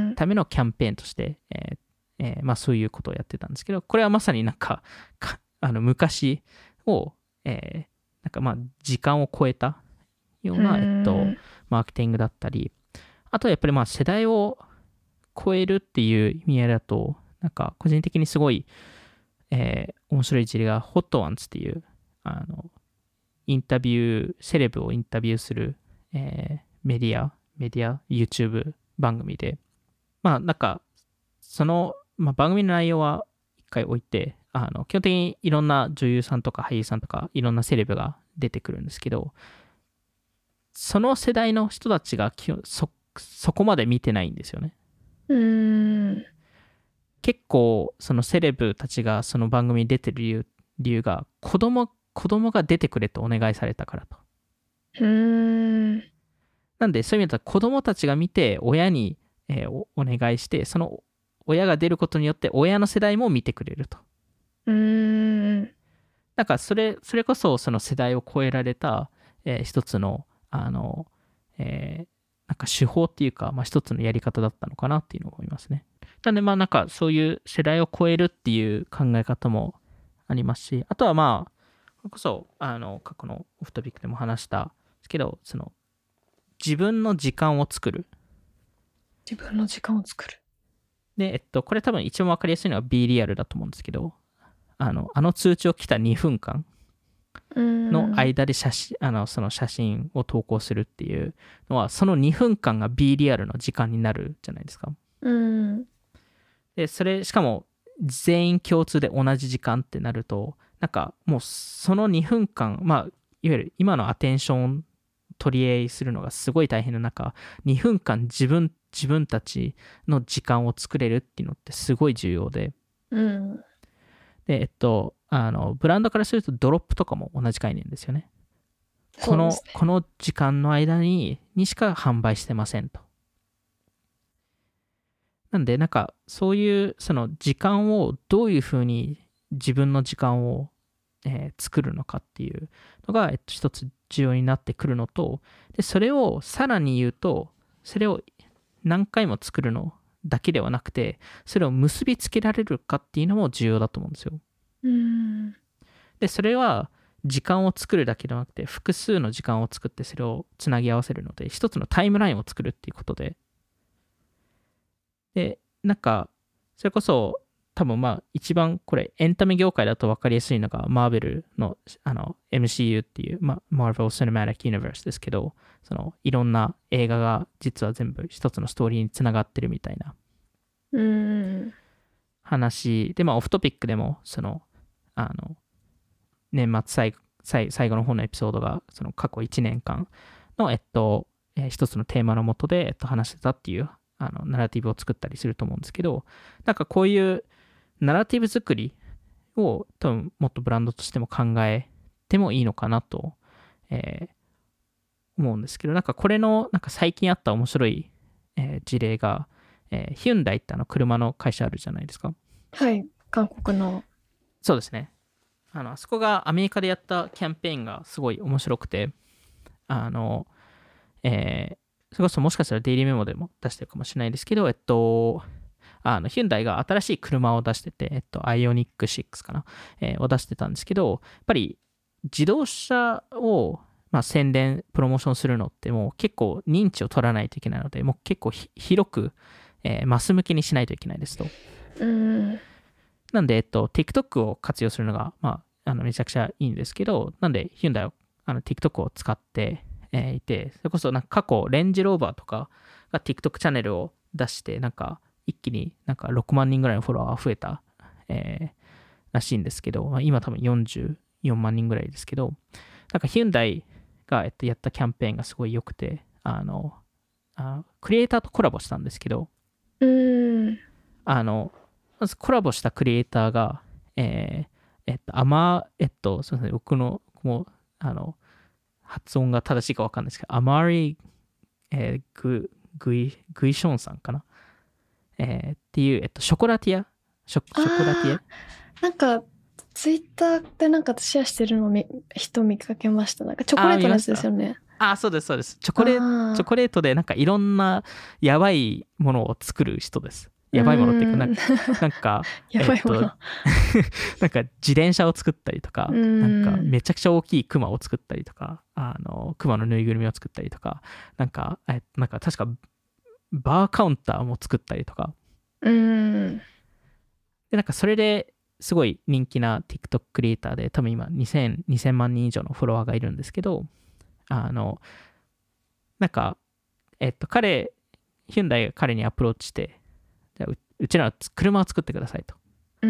ためのキャンペーンとして、えーえーまあ、そういうことをやってたんですけど、これはまさになんか、かあの昔を、えーなんかまあ時間を超えたような、 うんえっと、マーケティングだったり、あとはやっぱりまあ世代を超えるっていう意味合いだと、 なんか個人的にすごい、えー面白い事例が ホットワンズ っていうあのインタビューセレブをインタビューする、えーメディアメディア YouTube 番組で、まあなんかその、まあ、番組の内容は一回置いて、あの基本的にいろんな女優さんとか俳優さんとかいろんなセレブが出てくるんですけど、その世代の人たちが基本 そ, そこまで見てないんですよね。 うーん。 結構そのセレブたちがその番組に出てる理由理由が子供子供が出てくれとお願いされたからと。 うーん。 なんでそういう意味だと子供たちが見て親に、えーお, お願いして、その親が出ることによって親の世代も見てくれると。 うーん。 なんかそれそれこそその世代を超えられた、えー一つのあの、えーなんか手法っていうか、まあ、一つのやり方だったのかなっていうのを思いますね。なんでまあなんかそういう世代を超えるっていう考え方もありますし、あとはまあそれこそあの過去のオフトピックでも話したんですけど、その自分の時間を作る。 自分の時間を作る。 で、えっと、これ多分一番わかりやすいのは Be リアルだと思うんですけど、あの、あの通知を来たにふんかんうーん。 の間で写真、あの、その写真を投稿するっていうのは、そのにふんかんが Be リアルの時間になるじゃないですか。 うーん。 で、それ、しかも全員共通で同じ時間ってなると、なんかもうそのにふんかん、まあ、いわゆる今のアテンション取り合いするのがすごい大変な中、にふんかん自分、自分たちの時間を作れるっていうのってすごい重要で、 うん。 で、えっと、あの、ブランドからするとドロップとかも同じ概念ですよね。この、 そうですね。 この時間の間に、にしか販売してませんと。なんで、なんか、そういう、その時間をどういうふうに自分の時間を、えー作るのかっていうのが、えっと、一つ重要になってくるのと、で、それをさらに言うと、それを何回も作るのだけではなくて、それを結びつけられるかっていうのも重要だと思うんですよ。 うーん。 で、それは時間を作るだけではなくて、複数の時間を作ってそれをつなぎ合わせるので、一つのタイムラインを作るっていうことで、で、なんか、それこそ、多分まあ、一番これ、エンタメ業界だと分かりやすいのが、マーベルのあの エムシーユー っていう、まあ、Marvel Cinematic Universe ですけど、そのいろんな映画が実は全部一つのストーリーにつながってるみたいなうーん。 話で、まあ、オフトピックでも、その、あの、年末最後最最後の方のエピソードが、その過去いちねんかんの、えっと、えー一つのテーマのもとで、えっと、話してたっていう、あの、ナラティブを作ったりすると思うんですけど、なんかこういうナラティブ作りを多分もっとブランドとしても考えてもいいのかなと、えー思うんですけど、なんかこれの、なんか最近あった面白い、えー事例が、えーヒュンダイってあの車の会社あるじゃないですか。 はい。韓国の。 そうですね。あの、あそこがアメリカでやったキャンペーンがすごい面白くて、あの、えーそれこそもしかしたらデイリーメモでも出してるかもしれないですけど、えっと、あの、ヒュンダイが新しい車を出してて、えっと、アイオニックシックスかな、えーを出してたんですけど、やっぱり自動車を、まあ、宣伝、プロモーションするのってもう結構認知を取らないといけないので、もう結構ひ広く、えーマス向けにしないといけないですと。 うーん。 なんで、えっと、TikTok を活用するのが、まあ、あのめちゃくちゃいいんですけど、なんで、ヒュンダイはあの TikTok を使って、えーいて、それこそなんか過去、レンジローバーとかが TikTok チャンネルを出して、なんか一気になんかろくまん人ぐらいのフォロワーが増えた、えーらしいんですけど、まあ、今多分よんじゅうよんまん人ぐらいですけど、なんかヒュンダイが、えっと、やったキャンペーンがすごい良くて、あの、あクリエイターとコラボしたんですけど、 うーん。 あの、まずコラボしたクリエイターが、えーえっと、アマー、えっと、すみません、僕の、もう、あの、発音が正しいか分かんないですけど、アマーリ、えーグ、グイ、グイションさんかな、えーっていう、えっと、ショコラティアショショコラティアなんか、ツイッターでなんかシェアしてるのをみ人見かけました。なんかチョコレートのやつですよね。 あ、そうです、そうです。チョコレート、チョコレートでなんかいろんなやばいものを作る人です。やばいものっていうか、なんか、なんかやばいもの。 えっと、なんか自転車を作ったりとか、なんかめちゃくちゃ大きいクマを作ったりとか、あの、クマのぬいぐるみを作ったりとか、なんか、えなんか確かバーカウンターも作ったりとか、 うーん。 で、なんかそれですごい人気な TikTok クリエイターで、多分今にせん、にせんまん人以上のフォロワーがいるんですけど、あの、なんか、えっと、彼、ヒュンダイが彼にアプローチして、じゃあううちらは車を作ってくださいと。 うん。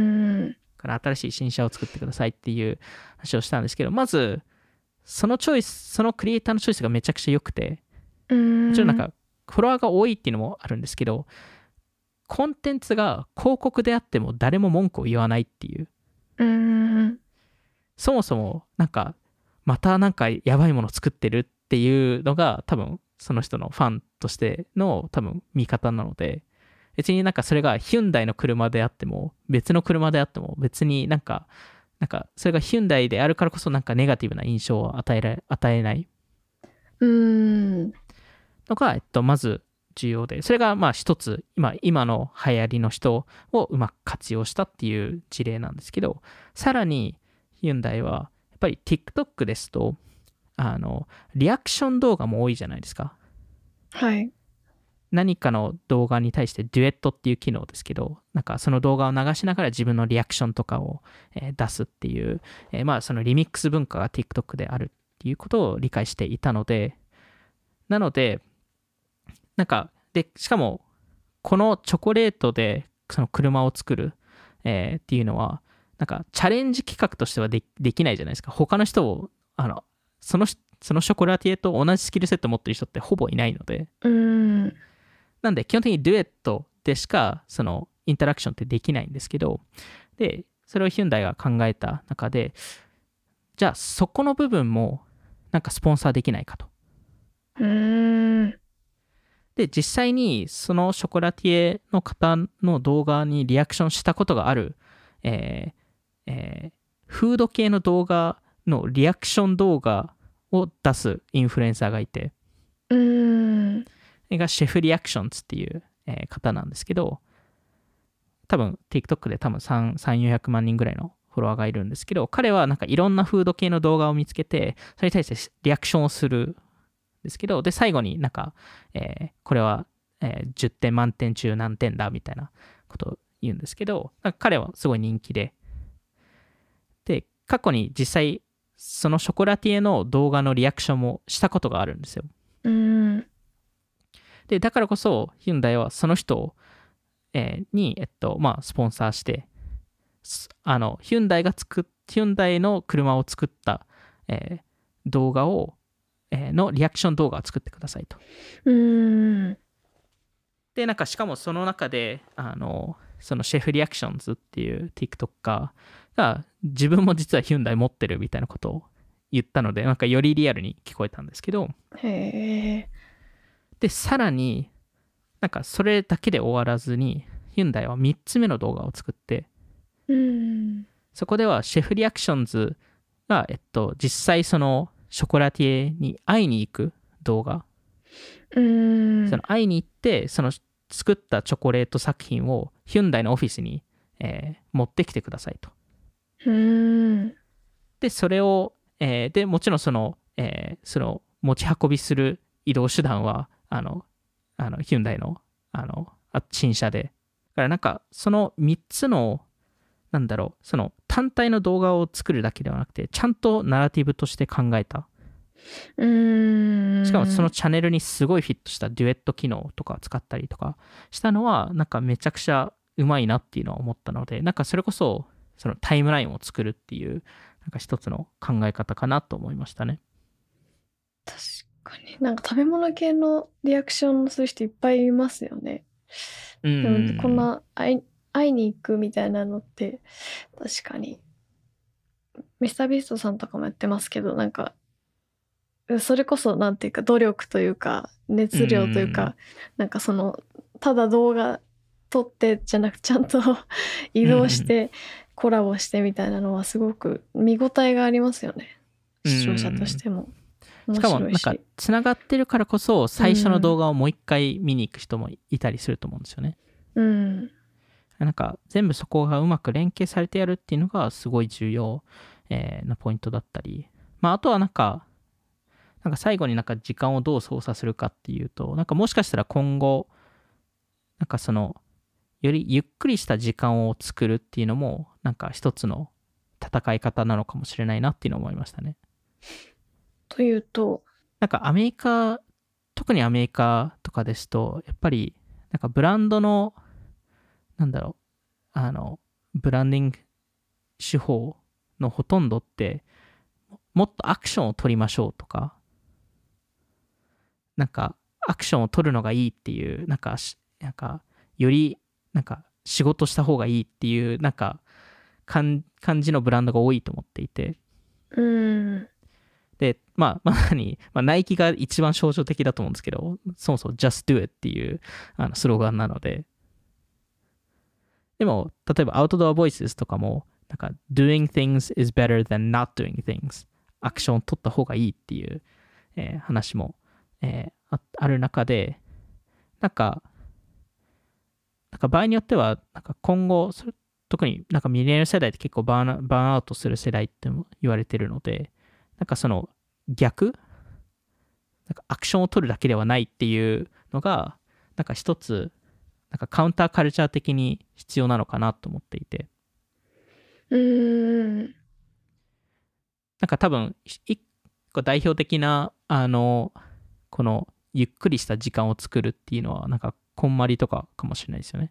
から新しい新車を作ってくださいっていう話をしたんですけど、まず、そのチョイス、そのクリエイターのチョイスがめちゃくちゃ良くて、 うんもちろんなんか、フォロワーが多いっていうのもあるんですけど、コンテンツが広告であっても誰も文句を言わないっていう。 うんそもそもなんかまたなんかやばいもの作ってるっていうのが多分その人のファンとしての多分見方なので、別になんかそれがヒュンダイの車であっても別の車であっても別になんかなんかそれがヒュンダイであるからこそなんかネガティブな印象を与えら与えないうんのが、えっと、まず重要で、それがまあ一つ今今の流行りの人をうまく活用したっていう事例なんですけど、さらにヒュンダイはやっぱり TikTok ですとあのリアクション動画も多いじゃないですか。 はい何かの動画に対してデュエットっていう機能ですけど、なんかその動画を流しながら自分のリアクションとかを、えー出すっていう、えーまあそのリミックス文化が TikTok であるっていうことを理解していたので、なのでなんかでしかもこのチョコレートでその車を作る、えーっていうのはなんかチャレンジ企画としてはでできないじゃないですか。他の人をあのそのそのショコラティエと同じスキルセットを持ってる人ってほぼいないので、 うんなんで基本的にデュエットでしかそのインタラクションってできないんですけど、でそれをヒュンダイが考えた中で、じゃあそこの部分もなんかスポンサーできないかと。 うんで実際にそのショコラティエの方の動画にリアクションしたことがある、えーえーフード系の動画のリアクション動画を出すインフルエンサーがいて、 うんそれがシェフリアクションズっていう、えー方なんですけど、多分 TikTok で多分さん、よんひゃくまん人ぐらいのフォロワーがいるんですけど、彼はなんかいろんなフード系の動画を見つけて、それに対してリアクションをするんですけど、で、最後になんか、えーこれは、えーじゅってん満点中何点だみたいなことを言うんですけど、なんか彼はすごい人気で、で、過去に実際、そのショコラティエの動画のリアクションもしたことがあるんですよ。 うんで、だからこそ、ヒュンダイはその人を、えーに、えっと、まあ、スポンサーして、すあの、ヒュンダイが作っ、ヒュンダイの車を作った、えー動画を、えーのリアクション動画を作ってくださいと。 うんで、なんか、しかもその中で、あの、そのシェフリアクションズっていう TikToker が、自分も実はヒュンダイ持ってるみたいなことを言ったので、なんかよりリアルに聞こえたんですけど、 へえで、さらに、なんかそれだけで終わらずに、ヒュンダイはみっつめの動画を作って、 うんそこではシェフリアクションズが、えっと、実際そのショコラティエに会いに行く動画、 うんその会いに行って、その作ったチョコレート作品をヒュンダイのオフィスに、えー持ってきてくださいと。 うんで、それを、えーで、もちろんその、えーその持ち運びする移動手段は、あの、あのヒュンダイの、あの、あ新車で。だからなんか、そのみっつの、なんだろう、その単体の動画を作るだけではなくて、ちゃんとナラティブとして考えた。 うんしかもそのチャンネルにすごいフィットしたデュエット機能とか使ったりとかしたのは、なんかめちゃくちゃうまいなっていうのは思ったので、なんかそれこそ、そのタイムラインを作るっていう、なんか一つの考え方かなと思いましたね。 確かになんか食べ物系のリアクションする人いっぱいいますよね。 うでもん。 こんな会い会いに行くみたいなのって確かにミスタービーストさんとかもやってますけど、なんかそれこそなんていうか努力というか熱量というか、なんかそのただ動画撮ってじゃなくちゃんと移動してコラボしてみたいなのはすごく見応えがありますよね、視聴者としても。 しかもなんかつながってるからこそ最初の動画をもう一回見に行く人もいたりすると思うんですよね。 うん、 なんか全部そこがうまく連携されてやるっていうのがすごい重要、えーなポイントだったり、まああとはなんかなんか最後になんか時間をどう操作するかっていうと、なんかもしかしたら今後なんかそのよりゆっくりした時間を作るっていうのもなんか一つの戦い方なのかもしれないなっていうのを思いましたね。 というと、 なんかアメリカ、特にアメリカとかですと、やっぱりなんかブランドの、なんだろう、あの、ブランディング手法のほとんどって、もっとアクションを取りましょうとか、なんかアクションを取るのがいいっていう、なんか、なんかよりなんか仕事した方がいいっていう、なんか感じのブランドが多いと思っていて、 うーん。 で、まあ、まさに、まあ、ナイキが一番象徴的だと思うんですけど、そもそも just do it っていうあのスローガンなので、でも、例えばアウトドアボイスとかも、なんか doing things is better than not doing things。アクションを取った方がいいっていう、えー話も、えーあ、ある中で、なんか、なんか場合によっては、なんか今後、それ特になんかミレニアル世代って結構バーン、バーンアウトする世代っても言われてるので、なんかその逆、なんかアクションを取るだけではないっていうのが、なんか一つ、なんかカウンターカルチャー的に必要なのかなと思っていて、 うーん。 なんか多分、一個代表的な、あの、このゆっくりした時間を作るっていうのは、なんかこんまりとかかもしれないですよね。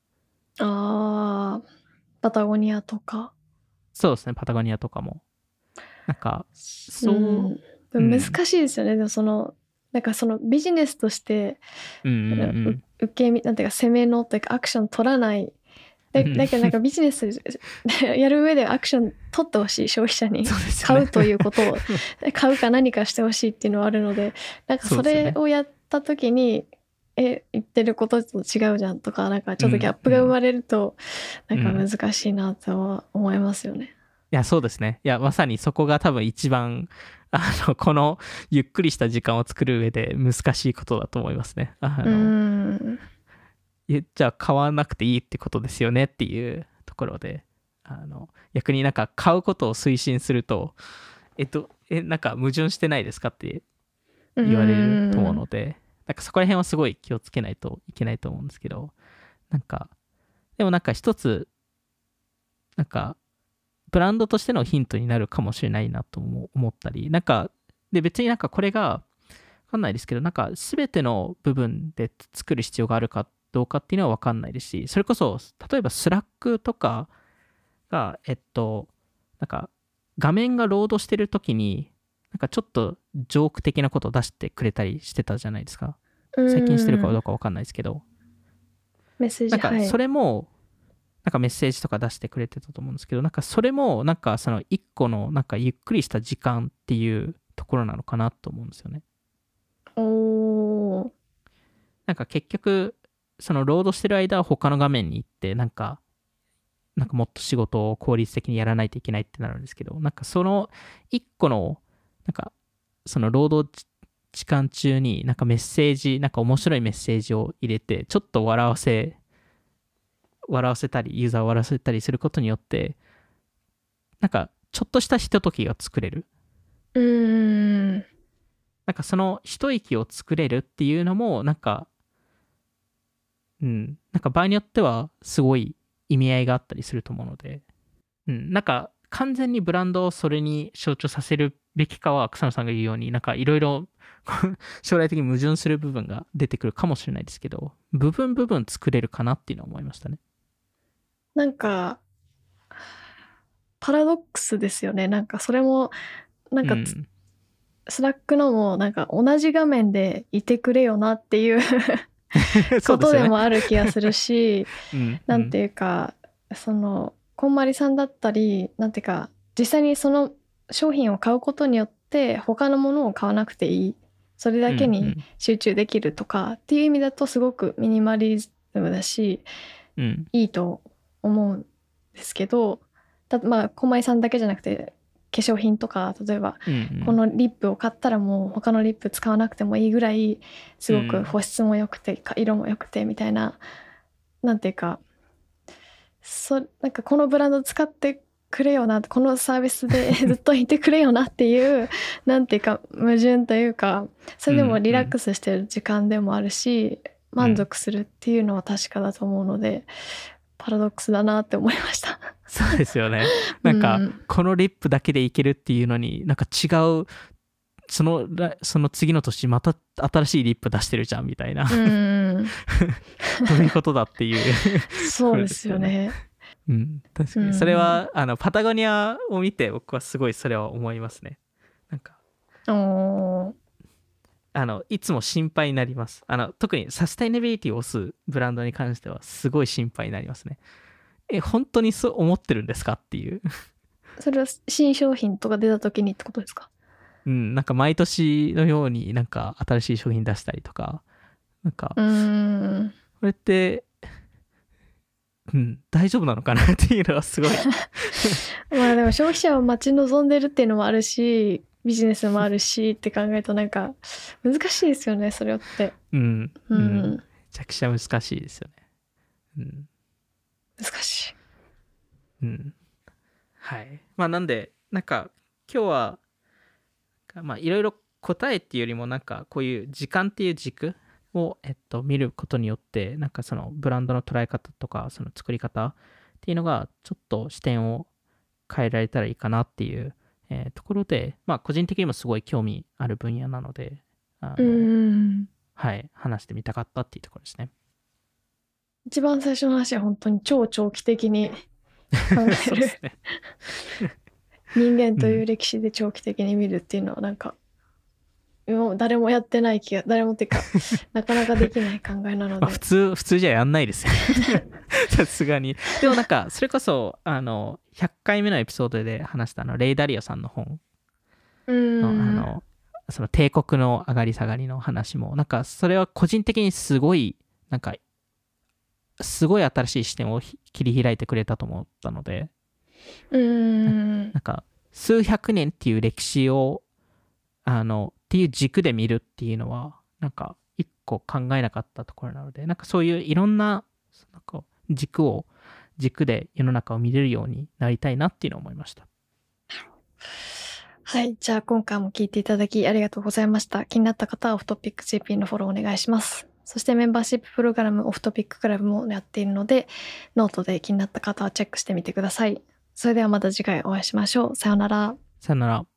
ああ、パタゴニアとか。 そうですね、パタゴニアとかも。なんか、そう、 うん、でも難しいですよね。でもその、なんかそのビジネスとして、 うんうんうんう受け身、なんていうか攻めのというかアクション取らない。だうんだけどなんかビジネスやる上でアクション取ってほしい、消費者にそうですよね買うということを買うか何かしてほしいっていうのはあるので、なんかそれをやった時に、え言ってることと違うじゃんとか、なんかちょっとギャップが生まれると、 うんなんか難しいなとは思いますよね。 いや、そうですね。いや、まさにそこが多分一番、あの、このゆっくりした時間を作る上で難しいことだと思いますね。あうの、 ん。 いやじゃあ買わなくていいってことですよねっていうところで、あの、逆になんか買うことを推進すると、えっと、え、なんか矛盾してないですかって言われると思うので、なんかそこら辺はすごい気をつけないといけないと思うんですけど、なんか、でもなんか一つ、なんか、ブランドとしてのヒントになるかもしれないなとも思ったり、なんか、で別になんかこれが、わかんないですけど、なんか全ての部分で作る必要があるかどうかっていうのはわかんないですし、それこそ、例えばスラックとかが、えっと、なんか画面がロードしてるときに、なんかちょっとジョーク的なことを出してくれたりしてたじゃないですか。最近してるかどうかわかんないですけど、 メッセージ、 なんかそれも、なんかメッセージとか出してくれてたと思うんですけど、なんかそれもなんかその一個のなんかゆっくりした時間っていうところなのかなと思うんですよね。 おー。 なんか結局そのロードしてる間は他の画面に行ってなんかなんかもっと仕事を効率的にやらないといけないってなるんですけど、なんかその一個のなんかその労働時間中になんかメッセージ、なんか面白いメッセージを入れてちょっと笑わせ笑わせたりユーザーを笑わせたりすることによってなんかちょっとしたひとときが作れる。 うーん。 なんかその一息を作れるっていうのもなんかうんなんか場合によってはすごい意味合いがあったりすると思うので、うんなんか完全にブランドをそれに象徴させるべきかは草野さんが言うようになんかいろいろ将来的に矛盾する部分が出てくるかもしれないですけど、部分部分作れるかなっていうのは思いましたね。 なんかパラドックスですよね。なんかそれもなんか、うん、スラックのもなんか同じ画面でいてくれよなっていうことでもある気がするし、うん、なんていうかそのこんまりさんだったりなんていうか実際にその商品を買うことによって他のものを買わなくていい、それだけに集中できるとかっていう意味だとすごくミニマリズムだし、うん、いいと思うんですけど、だまあこんまりさんだけじゃなくて化粧品とか例えば、うんうん、このリップを買ったらもう他のリップ使わなくてもいいぐらいすごく保湿も良くて、うん、色も良くてみたいな、なんていうかそなんかこのブランド使ってくれよな、このサービスでずっといてくれよなっていうなんていうか矛盾というか、それでもリラックスしてる時間でもあるし、 満足するっていうのは確かだと思うので、うん、パラドックスだなって思いましたそうですよね。なんか、うん、このリップだけでいけるっていうのになんか違う、そのその次の年また新しいリップ出してるじゃんみたいな、うん、どういうことだっていうそうですよね。 うん、確かにそれは、うん、あのパタゴニアを見て僕はすごいそれは思いますね。なんかおあのいつも心配になります。あの特にサステイナビリティを推すブランドに関してはすごい心配になりますね。え本当にそう思ってるんですかっていうそれは新商品とか出た時にってことですか？ うん、なんか毎年のようになんか新しい商品出したりとか、なんかうーんこれってうん、大丈夫なのかなっていうのはすごいまあでも消費者は待ち望んでるっていうのもあるし、ビジネスもあるしって考えるとなんか難しいですよね、それって。 うん、 うん、うん、 めちゃくちゃ難しいですよね。うん、 難しい。 うん、はい。まあなんでなんか今日はまあいろいろ答えっていうよりもなんかこういう時間っていう軸を、えっと、見ることによってなんかそのブランドの捉え方とかその作り方っていうのがちょっと視点を変えられたらいいかなっていう、えー、ところで、まあ個人的にもすごい興味ある分野なので、あのうんはい話してみたかったっていうところですね。 一番最初の話は本当に超長期的に考える、ね、人間という歴史で長期的に見るっていうのはなんか、もう誰もやってない気が、誰もっていうかなかなかできない考えなので、 まあ、普通普通じゃやんないですよさすがに。でもなんかそれこそあのひゃっかいめのエピソードで話したあのレイ・ダリオさんの本の、あのその帝国の上がり下がりの話もなんかそれは個人的にすごいなんかすごい新しい視点を切り開いてくれたと思ったので、 うーんな, なんか数百年っていう歴史をあのっていう軸で見るっていうのはなんか一個考えなかったところなので、なんかそういういろんな、なんか軸を軸で世の中を見れるようになりたいなっていうのを思いました。 はい、じゃあ今回も聞いていただきありがとうございました。気になった方はオフトピック ジェーピー のフォローお願いします。そしてメンバーシッププログラムオフトピッククラブもやっているので、ノートで気になった方はチェックしてみてください。それではまた次回お会いしましょう。さようなら。 さよなら。